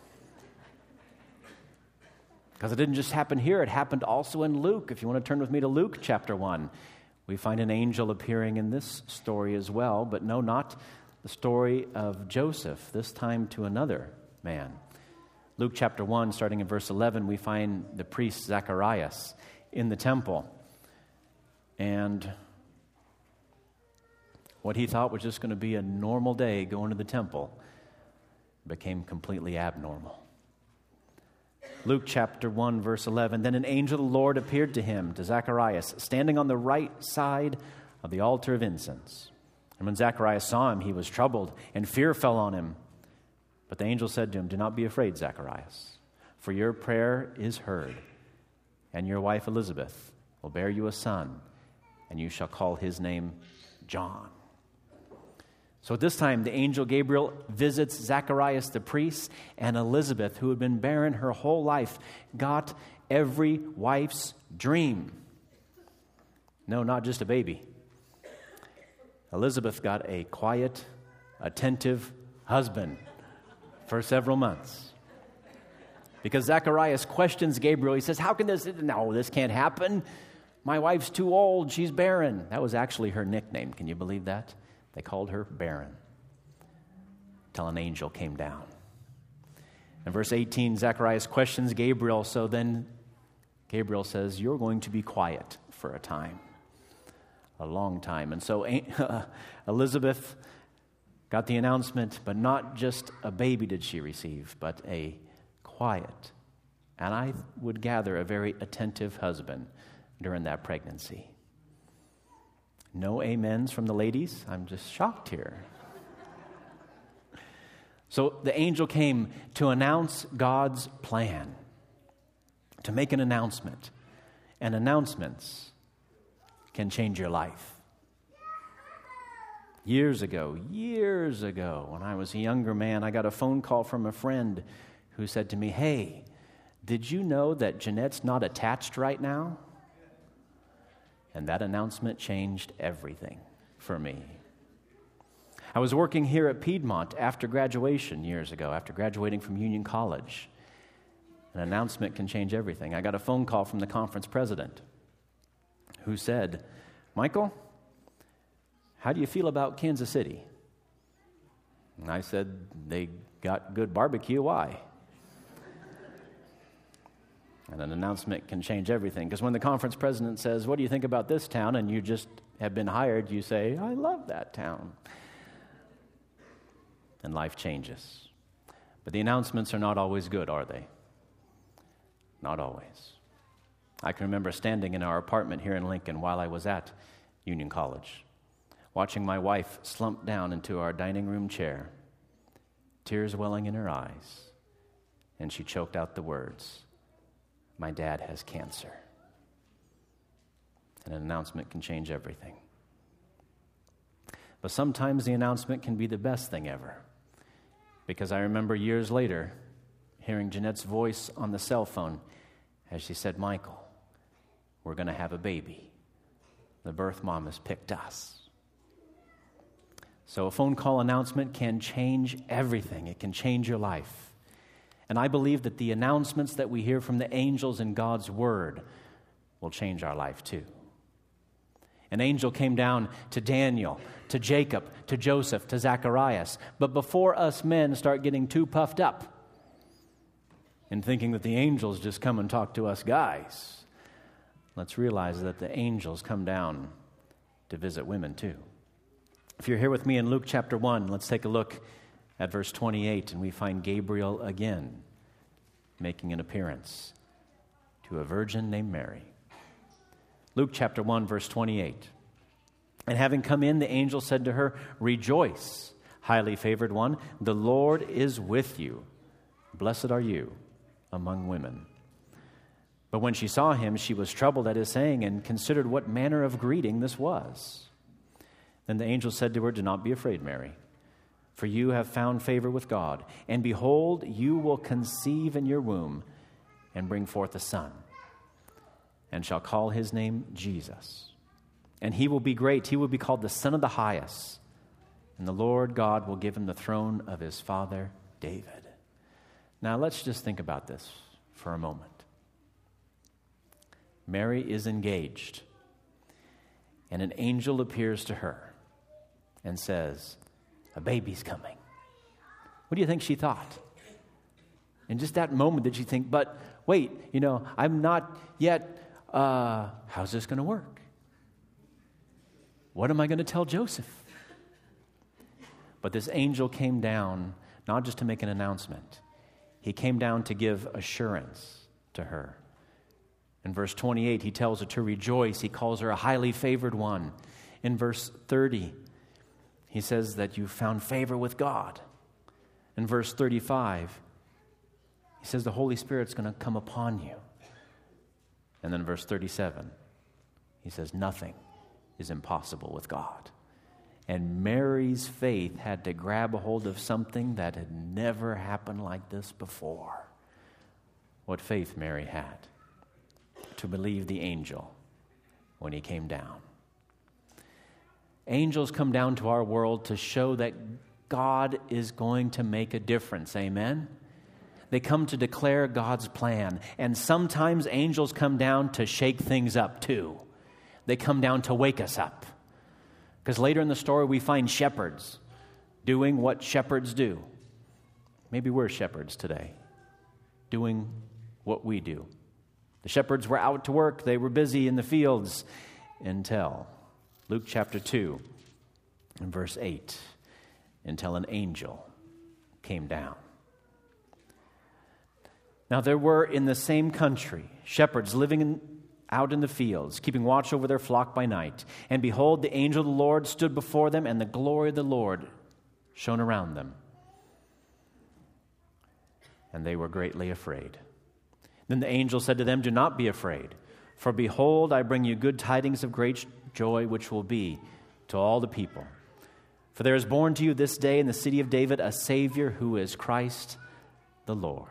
Because it didn't just happen here, it happened also in Luke. If you want to turn with me to Luke chapter one, we find an angel appearing in this story as well, but no, not the story of Joseph, this time to another man. Luke chapter one, starting in verse eleven, we find the priest Zacharias in the temple. And what he thought was just going to be a normal day going to the temple became completely abnormal. Luke chapter one, verse eleven, then an angel of the Lord appeared to him, to Zacharias, standing on the right side of the altar of incense. And when Zacharias saw him, he was troubled, and fear fell on him. But the angel said to him, do not be afraid, Zacharias, for your prayer is heard, and your wife Elizabeth will bear you a son, and you shall call his name John. So at this time, the angel Gabriel visits Zacharias the priest, and Elizabeth, who had been barren her whole life, got every wife's dream. No, not just a baby. Elizabeth got a quiet, attentive husband for several months. Because Zacharias questions Gabriel. He says, how can this, no, this can't happen. My wife's too old, she's barren. That was actually her nickname. Can you believe that? They called her barren. Till an angel came down. In verse eighteen, Zacharias questions Gabriel. So then Gabriel says, you're going to be quiet for a time. A long time. And so uh, Elizabeth got the announcement, but not just a baby did she receive, but a quiet, and I would gather a very attentive husband during that pregnancy. No amens from the ladies? I'm just shocked here. So the angel came to announce God's plan, to make an announcement. And announcements can change your life. Years ago, years ago, when I was a younger man, I got a phone call from a friend who said to me, hey, did you know that Jeanette's not attached right now? And that announcement changed everything for me. I was working here at Piedmont after graduation years ago, after graduating from Union College. An announcement can change everything. I got a phone call from the conference president who said, Michael, how do you feel about Kansas City? And I said, they got good barbecue. Why? And an announcement can change everything. Because when the conference president says, what do you think about this town? And you just have been hired, you say, I love that town. And life changes. But the announcements are not always good, are they? Not always. I can remember standing in our apartment here in Lincoln while I was at Union College, watching my wife slump down into our dining room chair, tears welling in her eyes, and she choked out the words, my dad has cancer. And an announcement can change everything. But sometimes the announcement can be the best thing ever. Because I remember years later hearing Jeanette's voice on the cell phone as she said, Michael, we're going to have a baby. The birth mom has picked us. So a phone call announcement can change everything. It can change your life. And I believe that the announcements that we hear from the angels in God's Word will change our life too. An angel came down to Daniel, to Jacob, to Joseph, to Zacharias. But before us men start getting too puffed up and thinking that the angels just come and talk to us guys, let's realize that the angels come down to visit women too. If you're here with me in Luke chapter one, let's take a look at verse twenty-eight, and we find Gabriel again making an appearance to a virgin named Mary. Luke chapter one, verse twenty-eight. And having come in, the angel said to her, rejoice, highly favored one, the Lord is with you. Blessed are you among women. But when she saw him, she was troubled at his saying and considered what manner of greeting this was. Then the angel said to her, do not be afraid, Mary, for you have found favor with God. And behold, you will conceive in your womb and bring forth a son, and shall call his name Jesus. And he will be great. He will be called the Son of the Highest. And the Lord God will give him the throne of his father David. Now let's just think about this for a moment. Mary is engaged, and an angel appears to her and says, a baby's coming. What do you think she thought? In just that moment did she think, but wait, you know, I'm not yet, uh, how's this going to work? What am I going to tell Joseph? But this angel came down not just to make an announcement. He came down to give assurance to her. In verse twenty-eight, he tells her to rejoice. He calls her a highly favored one. In verse thirty, he says that you found favor with God. In verse thirty-five, he says the Holy Spirit's going to come upon you. And then verse thirty-seven, he says nothing is impossible with God. And Mary's faith had to grab a hold of something that had never happened like this before. What faith Mary had to believe the angel when he came down. Angels come down to our world to show that God is going to make a difference. Amen? They come to declare God's plan. And sometimes angels come down to shake things up too. They come down to wake us up. Because later in the story we find shepherds doing what shepherds do. Maybe we're shepherds today, doing what we do. The shepherds were out to work. They were busy in the fields until Luke chapter two and verse eight, until an angel came down. Now there were in the same country shepherds living in out in the fields, keeping watch over their flock by night. And behold, the angel of the Lord stood before them, and the glory of the Lord shone around them. And they were greatly afraid. Then the angel said to them, do not be afraid, for behold, I bring you good tidings of great joy, which will be to all the people. For there is born to you this day in the city of David a Savior, who is Christ the Lord.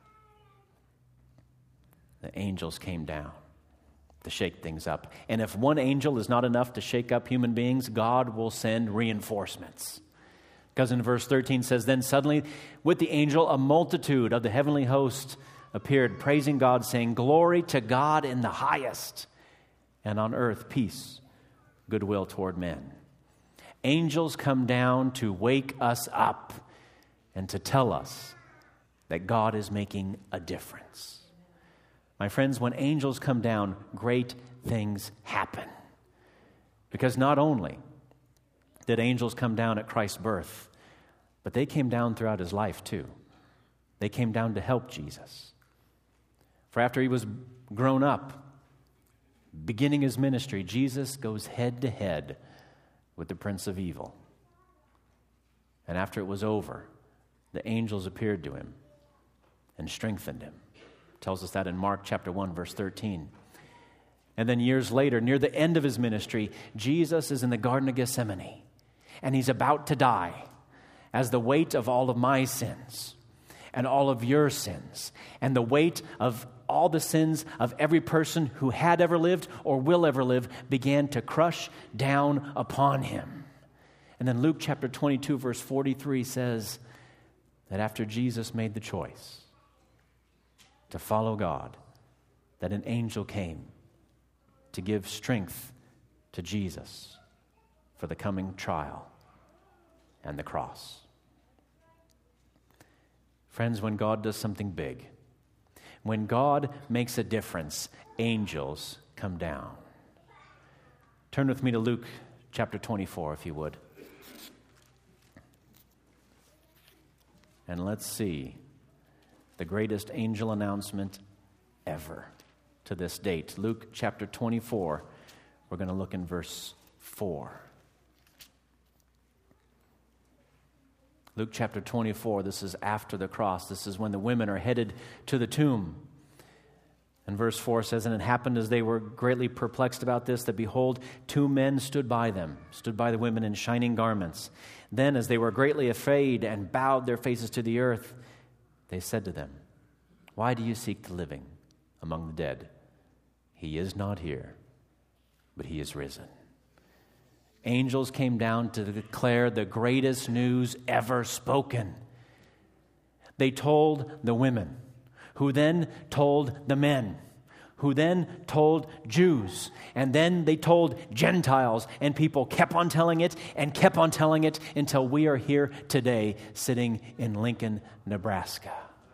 The angels came down to shake things up. And if one angel is not enough to shake up human beings, God will send reinforcements. Because in verse thirteen says, then suddenly with the angel a multitude of the heavenly host appeared, praising God, saying, glory to God in the highest, and on earth peace, goodwill toward men. Angels come down to wake us up and to tell us that God is making a difference. My friends, when angels come down, great things happen. Because not only did angels come down at Christ's birth, but they came down throughout his life too. They came down to help Jesus. For after he was grown up, beginning his ministry, Jesus goes head to head with the prince of evil. And after it was over, the angels appeared to him and strengthened him. Tells us that in Mark chapter one, verse thirteen. And then years later, near the end of his ministry, Jesus is in the Garden of Gethsemane, and he's about to die as the weight of all of my sins and all of your sins and the weight of all the sins of every person who had ever lived or will ever live began to crush down upon him. And then Luke chapter twenty-two, verse forty-three says that after Jesus made the choice to follow God, that an angel came to give strength to Jesus for the coming trial and the cross. Friends, when God does something big, when God makes a difference, angels come down. Turn with me to Luke chapter twenty-four, if you would. And let's see the greatest angel announcement ever to this date. Luke chapter twenty-four, we're going to look in verse four. Luke chapter twenty-four, this is after the cross. This is when the women are headed to the tomb. And verse four says, and it happened as they were greatly perplexed about this, that behold, two men stood by them, stood by the women in shining garments. Then as they were greatly afraid and bowed their faces to the earth, they said to them, why do you seek the living among the dead? He is not here, but he is risen. Angels came down to declare the greatest news ever spoken. They told the women, who then told the men, who then told Jews, and then they told Gentiles, and people kept on telling it and kept on telling it until we are here today sitting in Lincoln, Nebraska.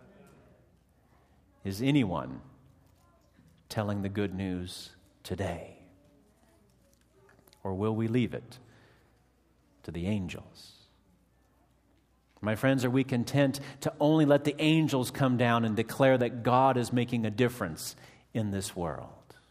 Is anyone telling the good news today? or will we leave it to the angels? My friends, are we content to only let the angels come down and declare that God is making a difference in this world?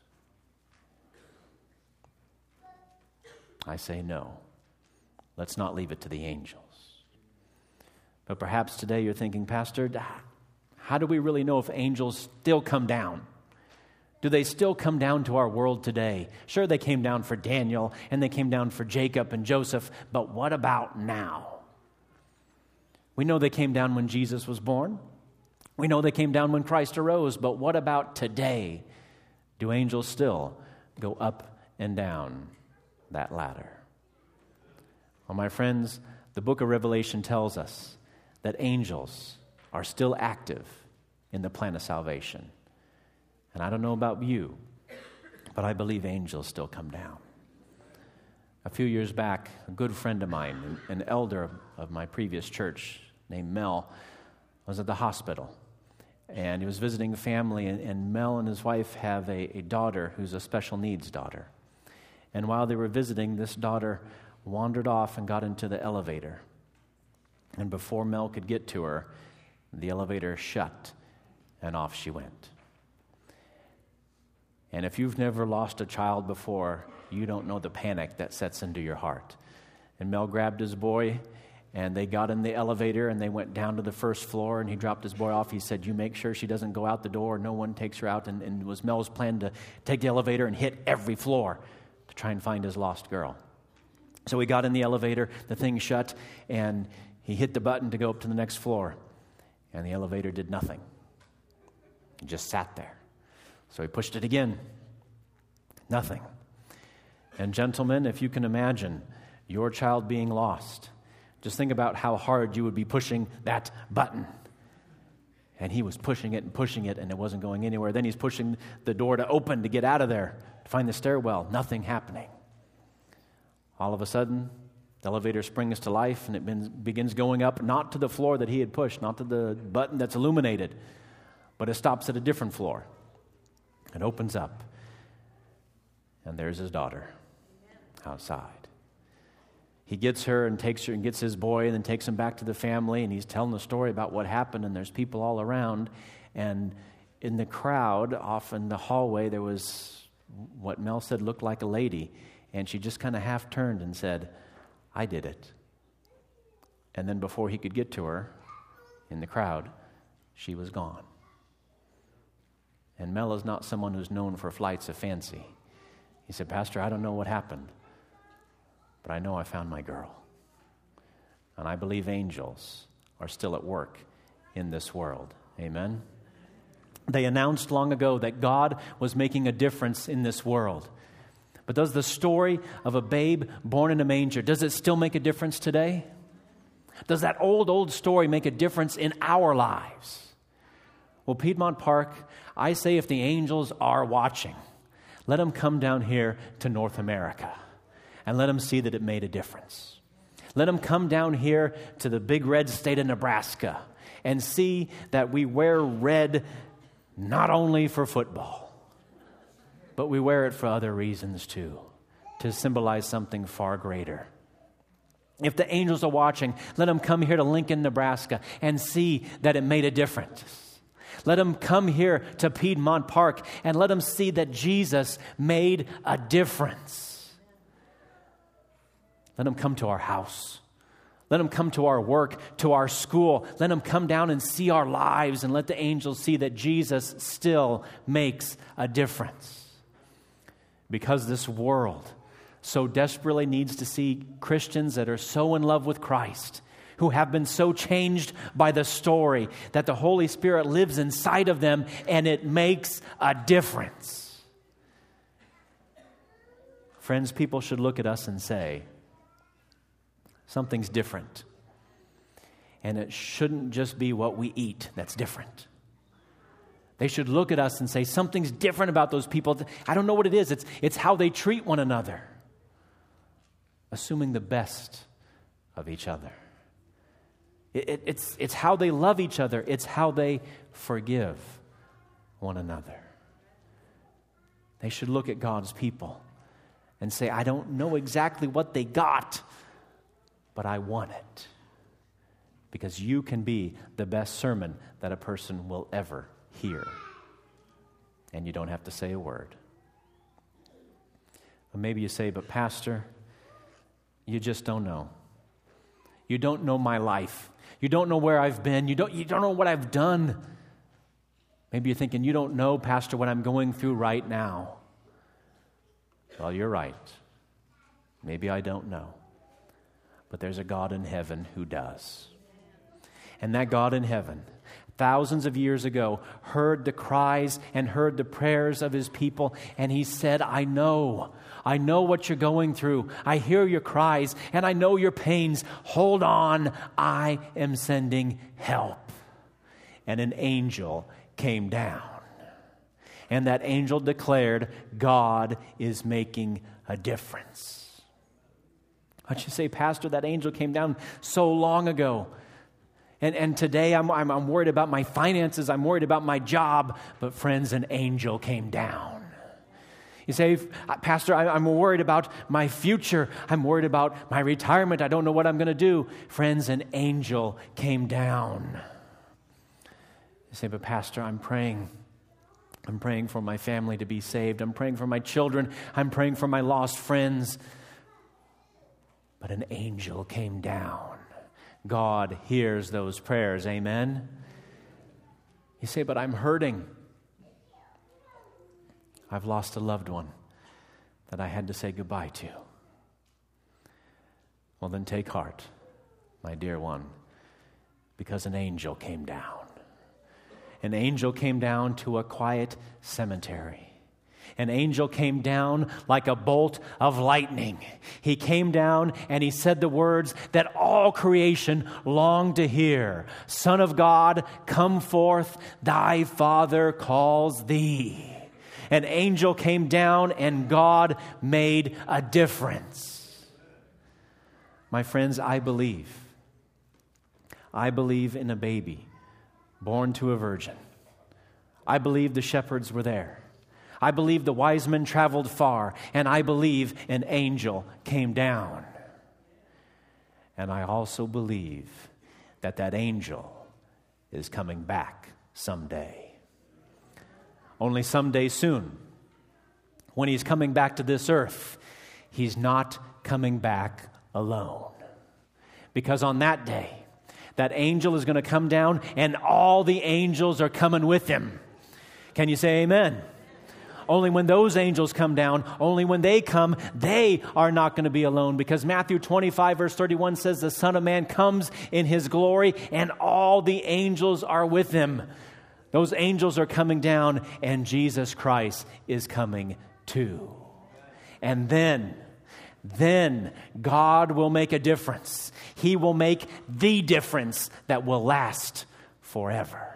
I say no. Let's not leave it to the angels. But perhaps today you're thinking, Pastor, how do we really know if angels still come down? Do they still come down to our world today? Sure, they came down for Daniel, and they came down for Jacob and Joseph, but what about now? We know they came down when Jesus was born. We know they came down when Christ arose, but what about today? Do angels still go up and down that ladder? Well, my friends, the book of Revelation tells us that angels are still active in the plan of salvation. And I don't know about you, but I believe angels still come down. A few years back, a good friend of mine, an elder of my previous church named Mel, was at the hospital. And he was visiting family, and, and Mel and his wife have a, a daughter who's a special needs daughter. And while they were visiting, this daughter wandered off and got into the elevator. And before Mel could get to her, the elevator shut, and off she went. And if you've never lost a child before, you don't know the panic that sets into your heart. And Mel grabbed his boy, and they got in the elevator, and they went down to the first floor, and he dropped his boy off. He said, you make sure she doesn't go out the door, no one takes her out. And, and it was Mel's plan to take the elevator and hit every floor to try and find his lost girl. So he got in the elevator, the thing shut, and he hit the button to go up to the next floor. And the elevator did nothing. It just sat there. So he pushed it again. Nothing. And gentlemen, if you can imagine your child being lost, just think about how hard you would be pushing that button. And he was pushing it and pushing it, and it wasn't going anywhere. Then he's pushing the door to open to get out of there, to find the stairwell. Nothing happening. All of a sudden, the elevator springs to life, and it begins going up, not to the floor that he had pushed, not to the button that's illuminated, but it stops at a different floor. It opens up, and there's his daughter outside. He gets her and takes her and gets his boy and then takes him back to the family, and he's telling the story about what happened, and there's people all around. And in the crowd, off in the hallway, there was what Mel said looked like a lady, and she just kind of half turned and said, I did it. And then before he could get to her in the crowd, she was gone. And Mel is not someone who's known for flights of fancy. He said, Pastor, I don't know what happened, but I know I found my girl. And I believe angels are still at work in this world. Amen? They announced long ago that God was making a difference in this world. But does the story of a babe born in a manger, does it still make a difference today? Does that old, old story make a difference in our lives? Well, Piedmont Park, I say if the angels are watching, let them come down here to North America and let them see that it made a difference. Let them come down here to the big red state of Nebraska and see that we wear red not only for football, but we wear it for other reasons too, to symbolize something far greater. If the angels are watching, let them come here to Lincoln, Nebraska and see that it made a difference. Let them come here to Piedmont Park and let them see that Jesus made a difference. Let them come to our house. Let them come to our work, to our school. Let them come down and see our lives and let the angels see that Jesus still makes a difference. Because this world so desperately needs to see Christians that are so in love with Christ, who have been so changed by the story that the Holy Spirit lives inside of them and it makes a difference. Friends, people should look at us and say, something's different. And it shouldn't just be what we eat that's different. They should look at us and say, something's different about those people. I don't know what it is. It's, it's how they treat one another. Assuming the best of each other. It, it, it's, it's how they love each other. It's how they forgive one another. They should look at God's people and say, I don't know exactly what they got, but I want it. Because you can be the best sermon that a person will ever hear. And you don't have to say a word. Or maybe you say, but Pastor, you just don't know. You don't know my life. You don't know where I've been. You don't, you don't know what I've done. Maybe you're thinking, you don't know, Pastor, what I'm going through right now. Well, you're right. Maybe I don't know. But there's a God in heaven who does. And that God in heaven, thousands of years ago, heard the cries and heard the prayers of his people, and he said, I know. I know what you're going through. I hear your cries, and I know your pains. Hold on, I am sending help. And an angel came down. And that angel declared, God is making a difference. Why'd you say, Pastor, that angel came down so long ago? And, and today I'm, I'm, I'm worried about my finances. I'm worried about my job. But friends, an angel came down. You say, Pastor, I, I'm worried about my future. I'm worried about my retirement. I don't know what I'm going to do. Friends, an angel came down. You say, but Pastor, I'm praying. I'm praying for my family to be saved. I'm praying for my children. I'm praying for my lost friends. But an angel came down. God hears those prayers. Amen? You say, but I'm hurting. I've lost a loved one that I had to say goodbye to. Well, then take heart, my dear one, because an angel came down. An angel came down to a quiet cemetery. An angel came down like a bolt of lightning. He came down and he said the words that all creation longed to hear. Son of God, come forth, thy Father calls thee. An angel came down and God made a difference. My friends, I believe. I believe in a baby born to a virgin. I believe the shepherds were there. I believe the wise men traveled far, and I believe an angel came down. And I also believe that that angel is coming back someday. Only someday soon. When he's coming back to this earth, he's not coming back alone. Because on that day, that angel is going to come down, and all the angels are coming with him. Can you say amen? Only when those angels come down, only when they come, they are not going to be alone. Because Matthew twenty-five, verse thirty-one says, the Son of Man comes in his glory, and all the angels are with him. Those angels are coming down, and Jesus Christ is coming too. And then, then God will make a difference. He will make the difference that will last forever.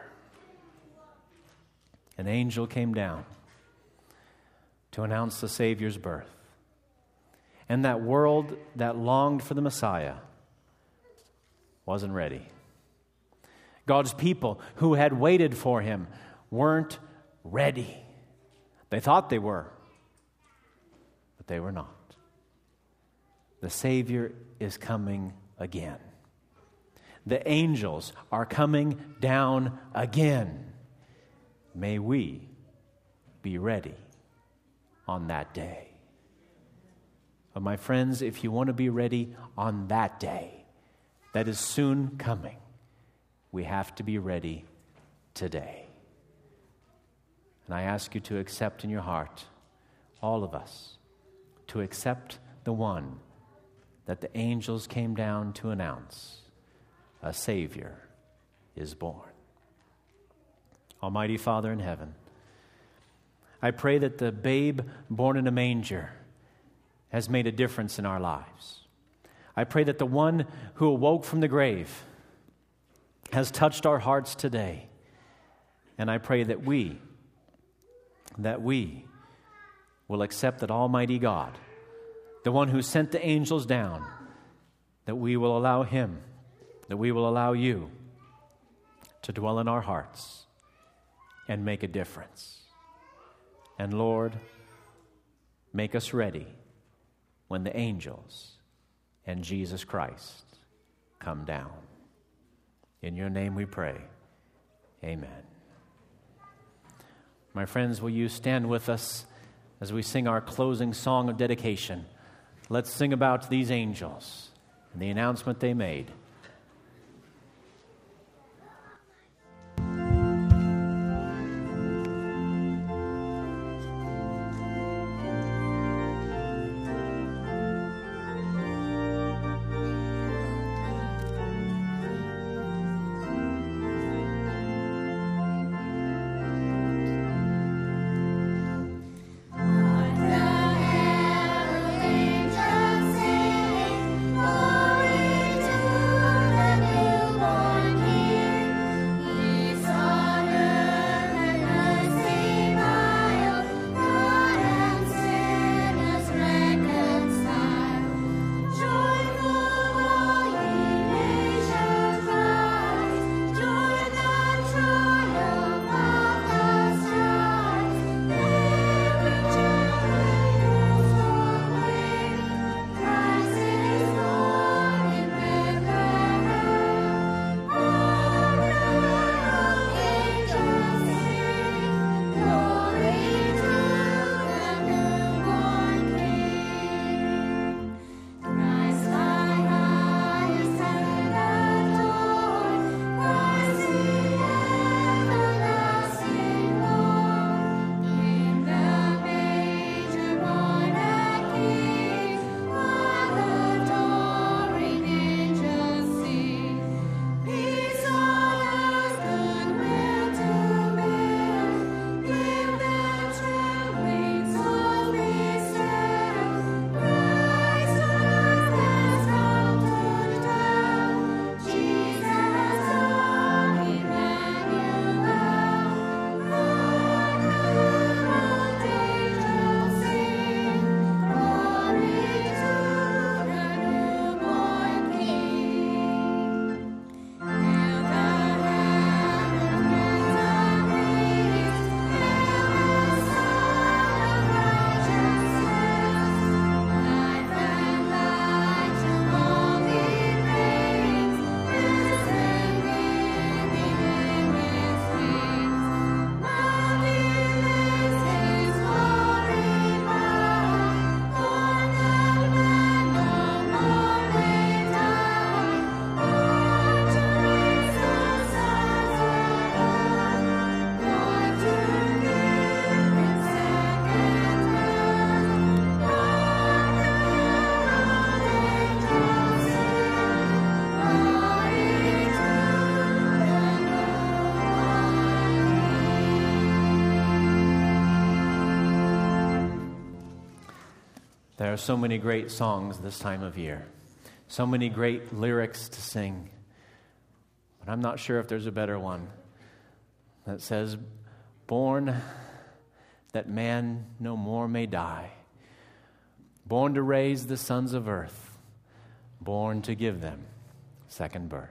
An angel came down to announce the Savior's birth. And that world that longed for the Messiah wasn't ready. God's people who had waited for him weren't ready. They thought they were, but they were not. The Savior is coming again. The angels are coming down again. May we be ready on that day. But my friends, if you want to be ready on that day that is soon coming, we have to be ready today. And I ask you to accept in your heart, all of us, to accept the one that the angels came down to announce. A Savior is born. Almighty Father in heaven, I pray that the babe born in a manger has made a difference in our lives. I pray that the one who awoke from the grave has touched our hearts today. And I pray that we, that we will accept that Almighty God, the one who sent the angels down, that we will allow him, that we will allow you to dwell in our hearts and make a difference. And Lord, make us ready when the angels and Jesus Christ come down. In your name we pray. Amen. My friends, will you stand with us as we sing our closing song of dedication? Let's sing about these angels and the announcement they made. There are so many great songs this time of year, so many great lyrics to sing, but I'm not sure if there's a better one that says, "Born that man no more may die, born to raise the sons of earth, born to give them second birth."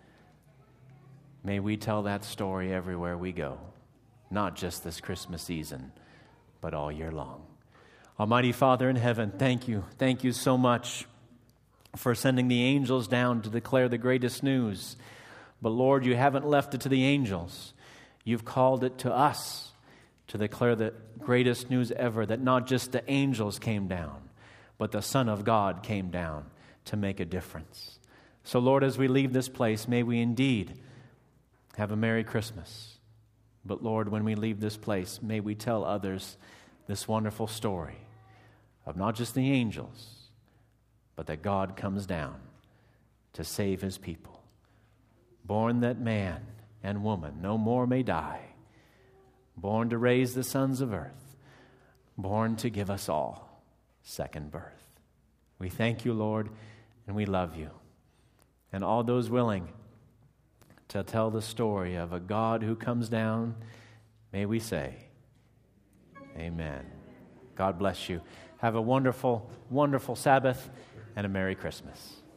May we tell that story everywhere we go, not just this Christmas season, but all year long. Almighty Father in heaven, thank you. Thank you so much for sending the angels down to declare the greatest news. But Lord, you haven't left it to the angels. You've called it to us to declare the greatest news ever, that not just the angels came down, but the Son of God came down to make a difference. So Lord, as we leave this place, may we indeed have a Merry Christmas. But Lord, when we leave this place, may we tell others this wonderful story of not just the angels, but that God comes down to save his people. Born that man and woman no more may die, born to raise the sons of earth, born to give us all second birth. We thank you, Lord, and we love you. And all those willing to tell the story of a God who comes down, may we say, amen. God bless you. Have a wonderful, wonderful Sabbath and a Merry Christmas.